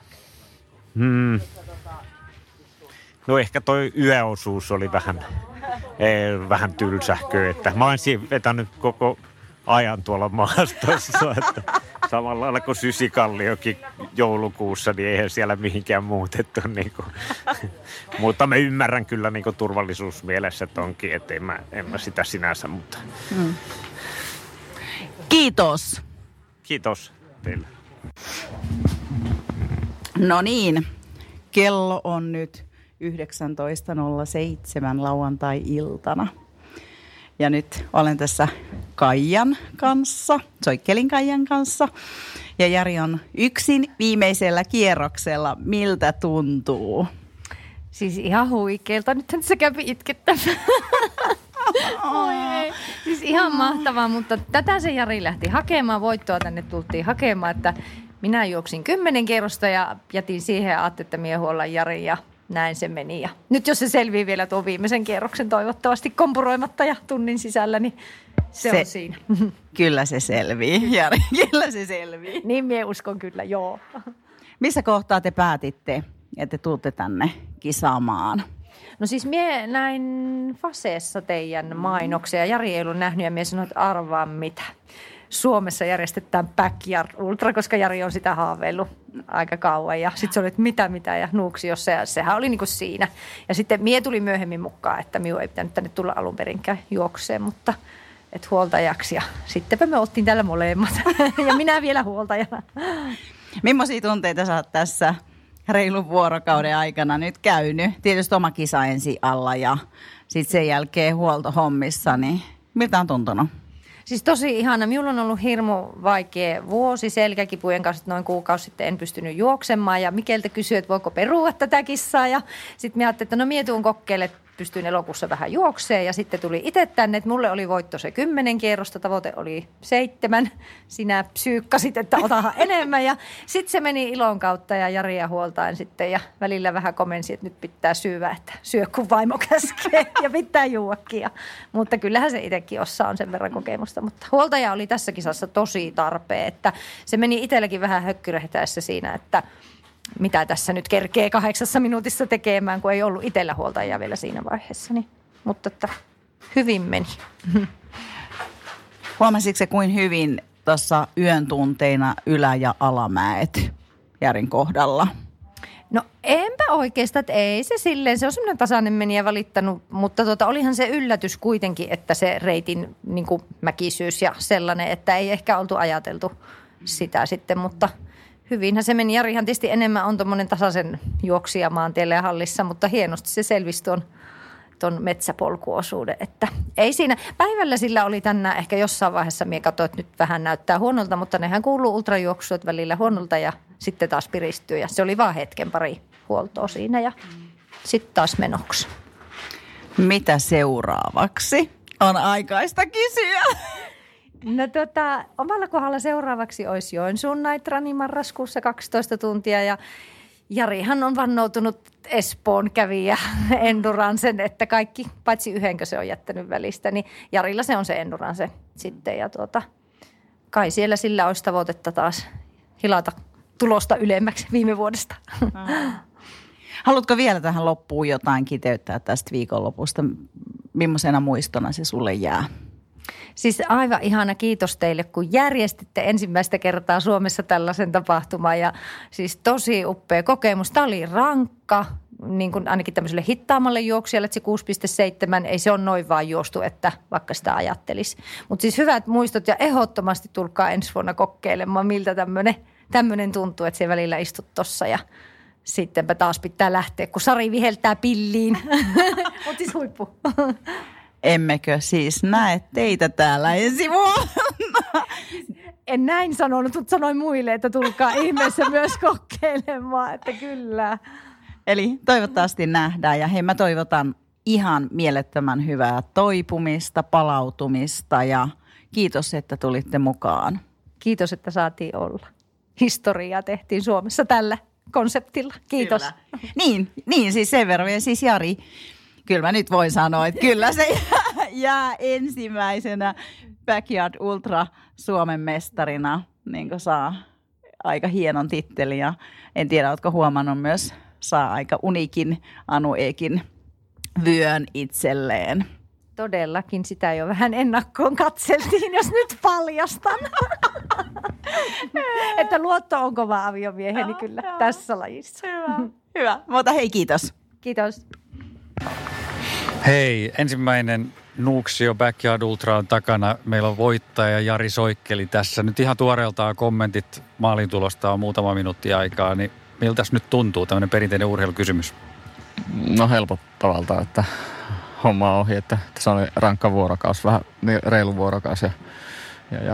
[SPEAKER 15] No ehkä toi yöosuus oli vähän tylsähköä. Että mä olisin vetänyt koko ajan tuolla maastossa, että samalla lailla kuin Sysikalliokin joulukuussa, niin eihän siellä mihinkään muutettu. Niin kuin. Mutta mä ymmärrän kyllä niin kuin turvallisuusmielessä tonkin, että en mä sitä sinänsä, mutta...
[SPEAKER 2] Kiitos.
[SPEAKER 15] Kiitos teille.
[SPEAKER 2] No niin, kello on nyt 19.07 lauantai-iltana. Ja nyt olen tässä Kaijan kanssa, Soikkelin Kaijan kanssa. Ja Jari on yksin viimeisellä kierroksella. Miltä tuntuu?
[SPEAKER 16] Siis ihan huikeelta. Nythän se kävi itkettämään. Oi ei. Siis ihan mahtavaa, mutta tätä se Jari lähti hakemaan. Voittoa tänne tultiin hakemaan, että minä juoksin 10 kierrosta ja jätin siihen ja ajattelin, että minä huollan Jari ja näin se meni. Ja nyt jos se selvii vielä tuon viimeisen kierroksen toivottavasti kompuroimatta ja tunnin sisällä, niin se on siinä.
[SPEAKER 2] Kyllä se selvii, Jari. Kyllä se selvii.
[SPEAKER 16] Niin minä uskon kyllä, joo.
[SPEAKER 2] Missä kohtaa te päätitte, että te tuutte tänne kisaamaan?
[SPEAKER 16] No siis minä näin Faseessa teidän mainoksia. Jari ei ollut nähnyt ja minä sanoin, että arvaa mitä. Suomessa järjestetään Backyard Ultra, koska Jari on sitä haaveillut aika kauan. Ja sitten se oli, että mitä ja Nuuksiossa ja sehän oli niin kuin siinä. Ja sitten mie tuli myöhemmin mukaan, että minun ei pitänyt tänne tulla alun perinkään juokseen, mutta et huoltajaksi. Ja sittenpä me oltiin täällä molemmat ja minä vielä huoltajana.
[SPEAKER 2] Millaisia tunteita sä oot tässä reilun vuorokauden aikana nyt käynyt? Tietysti oma kisa ensi alla ja sitten sen jälkeen huoltohommissa, niin miltä on tuntunut?
[SPEAKER 16] Siis tosi ihana. Minulla on ollut hirmu vaikea vuosi selkäkipujen kanssa, että noin kuukausi sitten en pystynyt juoksemaan. Ja Mikeltä kysyi, että voiko perua tätä kissaa. Ja sitten minä ajattelin, että no minä tuun kokeilemaan pystyin elokuussa vähän juokseen ja sitten tuli itse tänne, että mulle oli voitto se 10 kierrosta, tavoite oli 7. Sinä psyykkasit, että otahan enemmän ja sitten se meni ilon kautta ja Jaria huoltaen sitten ja välillä vähän komensi, että nyt pitää syyvää, että syö kun vaimo käskee ja pitää juodakin. Mutta kyllähän se itsekin osaa, on sen verran kokemusta, mutta huoltaja oli tässä kisassa tosi tarpeen, että se meni itselläkin vähän hökkyrehtäessä siinä, että mitä tässä nyt kerkee 8 minuutissa tekemään, kun ei ollut itsellä huoltajaa vielä siinä vaiheessa. Niin. Mutta että hyvin meni.
[SPEAKER 17] Huomasitko se kuin hyvin tuossa yön tunteina ylä- ja alamäet Jarin kohdalla?
[SPEAKER 16] No enpä oikeastaan, että ei se silleen. Se on semmoinen tasainen meni ja valittanut, mutta olihan se yllätys kuitenkin, että se reitin niin kuin mäkisyys ja sellainen, että ei ehkä oltu ajateltu sitä sitten, mutta hyvinhän se meni. Jarihan tietysti enemmän on tuommoinen tasaisen juoksija maantiellä ja hallissa, mutta hienosti se selvisi tuon metsäpolkuosuuden. Että ei siinä. Päivällä sillä oli tänään ehkä jossain vaiheessa, minä katsoin, että nyt vähän näyttää huonolta, mutta nehän kuuluu ultrajuoksuet välillä huonolta ja sitten taas piristyy. Ja se oli vaan hetken pari huoltoa siinä ja sitten taas menoksi.
[SPEAKER 17] Mitä seuraavaksi? On aikaista kysyä.
[SPEAKER 16] No omalla kohdalla seuraavaksi olisi Joensuun Night Run marraskuussa 12 tuntia ja Jarihan on vannoutunut Espoon kävijä Endurancen, että kaikki, paitsi yhdenkö se on jättänyt välistä, niin Jarilla se on se Endurance sitten ja kai siellä sillä olisi tavoitetta taas hilata tulosta ylemmäksi viime vuodesta.
[SPEAKER 17] Haluatko vielä tähän loppuun jotain kiteyttää tästä viikonlopusta? Millaisena muistona se sulle jää?
[SPEAKER 16] Siis aivan ihana kiitos teille, kun järjestitte ensimmäistä kertaa Suomessa tällaisen tapahtuman ja siis tosi upea kokemus. Tämä oli rankka, niin kuin ainakin tämmöiselle hittaamalle juoksijalle, että se 6,7 ei se ole noin vaan juostu, että vaikka sitä ajattelisi. Mutta siis hyvät muistot ja ehdottomasti tulkaa ensi vuonna kokeilemaan, miltä tämmöinen tuntuu, että siellä välillä istut tossa ja sittenpä taas pitää lähteä, kun Sari viheltää pilliin. Mutta siis huippu.
[SPEAKER 17] Emmekö siis näe teitä täällä ensi vuonna?
[SPEAKER 16] En näin sanonut, mutta sanoin muille, että tulkaa ihmeessä myös kokeilemaan, että kyllä.
[SPEAKER 17] Eli toivottavasti nähdään ja hei, mä toivotan ihan mielettömän hyvää toipumista, palautumista ja kiitos, että tulitte mukaan.
[SPEAKER 16] Kiitos, että saatiin olla. Historiaa tehtiin Suomessa tällä konseptilla. Kiitos.
[SPEAKER 17] Niin siis sen verran ja siis Jari. Kyllä mä nyt voin sanoa, että kyllä se jää ensimmäisenä Backyard Ultra Suomen mestarina, niin kuin saa aika hienon tittelin. Ja en tiedä, ootko huomannut myös, saa aika unikin Anu Ekin vyön itselleen.
[SPEAKER 16] Todellakin sitä jo vähän ennakkoon katseltiin, jos nyt paljastan. Että luotto on kova aviomieheni kyllä tässä lajissa.
[SPEAKER 17] Hyvä. Mutta hei, kiitos.
[SPEAKER 16] Kiitos.
[SPEAKER 5] Hei, ensimmäinen Nuuksio Backyard Ultra on takana. Meillä on voittaja Jari Soikkeli tässä. Nyt ihan tuoreeltaan kommentit maalintulosta on muutama minuutti aikaa. Niin miltäs nyt tuntuu tämmöinen perinteinen urheilukysymys?
[SPEAKER 12] No helpottavalta, että homma on ohi, että se oli rankka vuorokaus, vähän reilu vuorokaus ja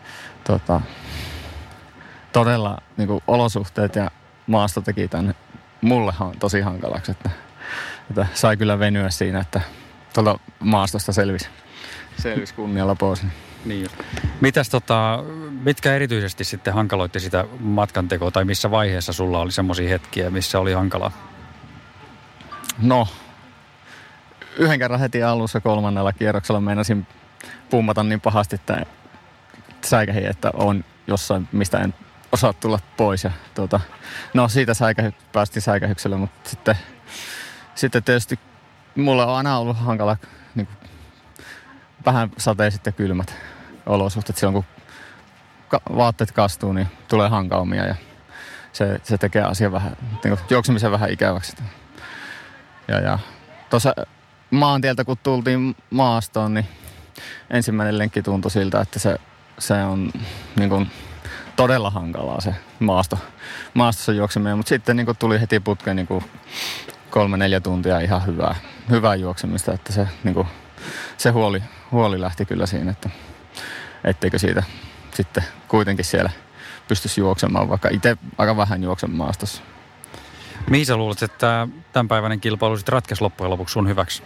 [SPEAKER 12] todella niin kuin olosuhteet ja maasto teki tämän mullehan tosi hankalaksi, että sai kyllä venyä siinä, että tuolta maastosta selvisi kunnialla pois.
[SPEAKER 5] Niin. Mitäs mitkä erityisesti sitten hankaloitti sitä matkantekoa tai missä vaiheessa sulla oli semmoisia hetkiä, missä oli hankalaa?
[SPEAKER 12] No, yhden kerran heti alussa 3. kierroksella meinasin pummata niin pahasti, että säikähin, että on jossain, mistä en osaa tulla pois. Ja no siitä päästiin säikähykselle, mutta sitten tietysti mulle on aina ollut hankala niin kuin, vähän sateiset ja kylmät olosuhteet. Silloin kun vaatteet kastuu, niin tulee hankaumia ja se tekee asian vähän, niin kuin, juoksemisen vähän ikäväksi. Ja tuossa maantieltä kun tultiin maastoon, niin ensimmäinen lenkki tuntui siltä, että se on niin kuin, todella hankalaa se maastossa juokseminen. Mutta sitten niin kuin, tuli heti putkeen niin kuin 3-4 tuntia ihan hyvää juoksemista, että se, niin kuin, se huoli lähti kyllä siinä, että etteikö siitä sitten kuitenkin siellä pystyisi juoksemaan, vaikka itse aika vähän juoksen maastossa.
[SPEAKER 5] Mihin sä luulet, että tämänpäiväinen kilpailu sitten ratkesi loppujen lopuksi sun hyväksi?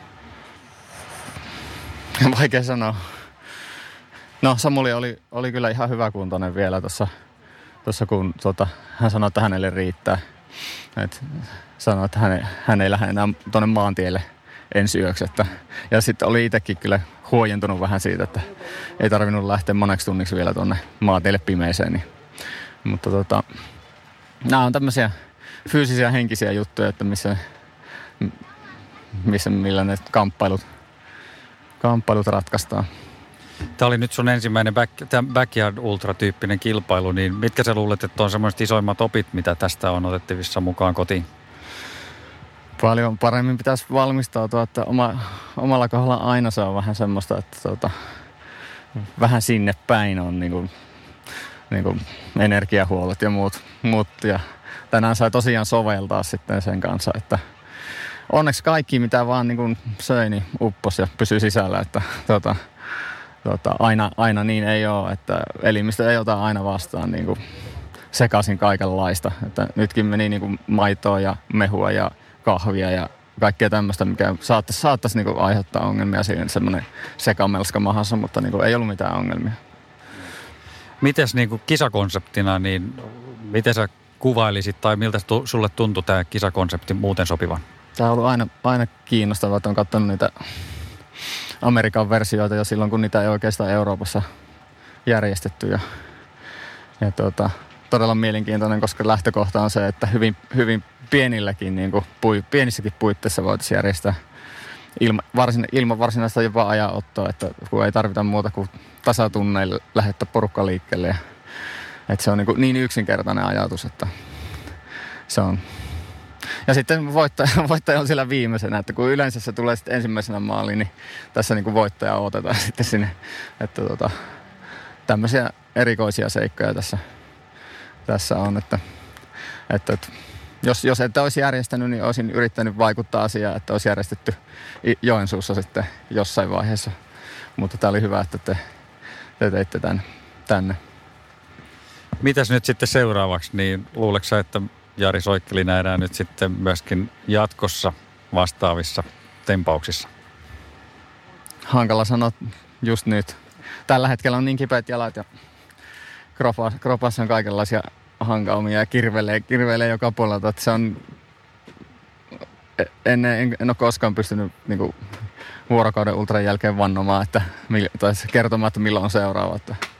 [SPEAKER 6] Vaikea sanoa. No Samuli oli kyllä ihan hyväkuntoinen vielä tuossa kun hän sanoi, että hänelle riittää. Sanoi, että hän ei lähde enää tuonne maantielle ensi yöksi. Ja sitten oli itsekin kyllä huojentunut vähän siitä, että ei tarvinnut lähteä moneksi tunniksi vielä tuonne maantielle pimeeseen. Niin. Mutta nämä on tämmöisiä fyysisiä henkisiä juttuja, että millä ne kamppailut ratkaistaan.
[SPEAKER 5] Tämä oli nyt sun ensimmäinen Backyard Ultra-tyyppinen kilpailu, niin mitkä sä luulet, että on semmoiset isoimmat opit, mitä tästä on otettavissa mukaan kotiin?
[SPEAKER 6] Paljon paremmin pitäisi valmistautua, että omalla kohdalla aina se on vähän semmoista, että vähän sinne päin on niin kuin energiahuollot ja muut. Ja tänään sai tosiaan soveltaa sitten sen kanssa, että onneksi kaikki mitä vaan niin kuin söi, niin uppos ja pysyi sisällä, että aina niin ei ole, että elimistö ei ota aina vastaan niin kuin sekaisin kaikenlaista. Että nytkin meni niin kuin maitoa ja mehua ja kahvia ja kaikkea tämmöistä, mikä saattaisi niin kuin aiheuttaa ongelmia siinä semmoinen sekamelska mahassa, mutta niin kuin ei ollut mitään ongelmia.
[SPEAKER 5] Mites niin kuin kisakonseptina, niin miten sä kuvailisit tai miltä sulle tuntui tämä kisakonsepti muuten sopivan?
[SPEAKER 6] Tämä on ollut aina kiinnostavaa, että olen katsonut niitä Amerikan versioita jo silloin, kun niitä ei oikeastaan Euroopassa järjestetty. Ja todella mielenkiintoinen, koska lähtökohta on se, että hyvin pienilläkin, niin kuin pienissäkin puitteissa voitaisiin järjestää ilman varsinaista jopa ajanottoa, että kun ei tarvita muuta kuin tasatunneille lähettää porukka liikkeelle. Että se on niin yksinkertainen ajatus, että se on. Ja sitten voittaja on siellä viimeisenä, että kun yleensä se tulee sitten ensimmäisenä maaliin, niin tässä niin kuin voittaja otetaan sitten sinne. Että tämmöisiä erikoisia seikkoja tässä on, että jos ette olisi järjestänyt, niin olisin yrittänyt vaikuttaa asiaan, että olisi järjestetty Joensuussa sitten jossain vaiheessa. Mutta tämä oli hyvä, että te teitte tänne.
[SPEAKER 5] Mitäs nyt sitten seuraavaksi, niin luuletko sä, että Jari Soikkeli nähdään nyt sitten myöskin jatkossa vastaavissa tempauksissa?
[SPEAKER 6] Hankala sanoa just nyt. Tällä hetkellä on niin kipeät jalat ja kropassa on kaikenlaisia hankaumia ja kirvelee joka puolelta, että se on. En ole koskaan pystynyt niin kuin vuorokauden ultran jälkeen vannomaan, tai kertomaan, että milloin on seuraava.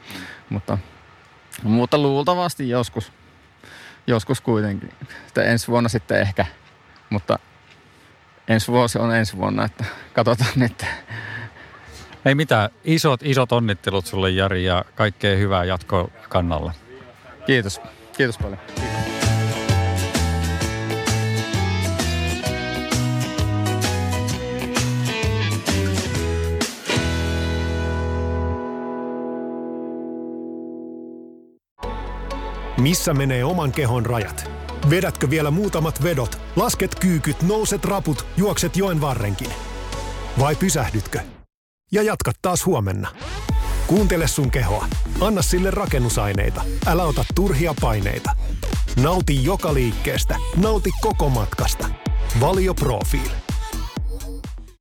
[SPEAKER 6] Mutta luultavasti joskus kuitenkin. Että ensi vuonna sitten ehkä, mutta ensi vuosi on ensi vuonna, että katsotaan nyt.
[SPEAKER 5] Ei mitään. Isot onnittelut sulle, Jari, ja kaikkea hyvää jatkoa kannalla.
[SPEAKER 6] Kiitos. Kiitos paljon.
[SPEAKER 1] Missä menee oman kehon rajat? Vedätkö vielä muutamat vedot, lasket kyykyt, nouset raput, juokset joen varrenkin? Vai pysähdytkö? Ja jatka taas huomenna. Kuuntele sun kehoa. Anna sille rakennusaineita. Älä ota turhia paineita. Nauti joka liikkeestä. Nauti koko matkasta. Valio Profiil.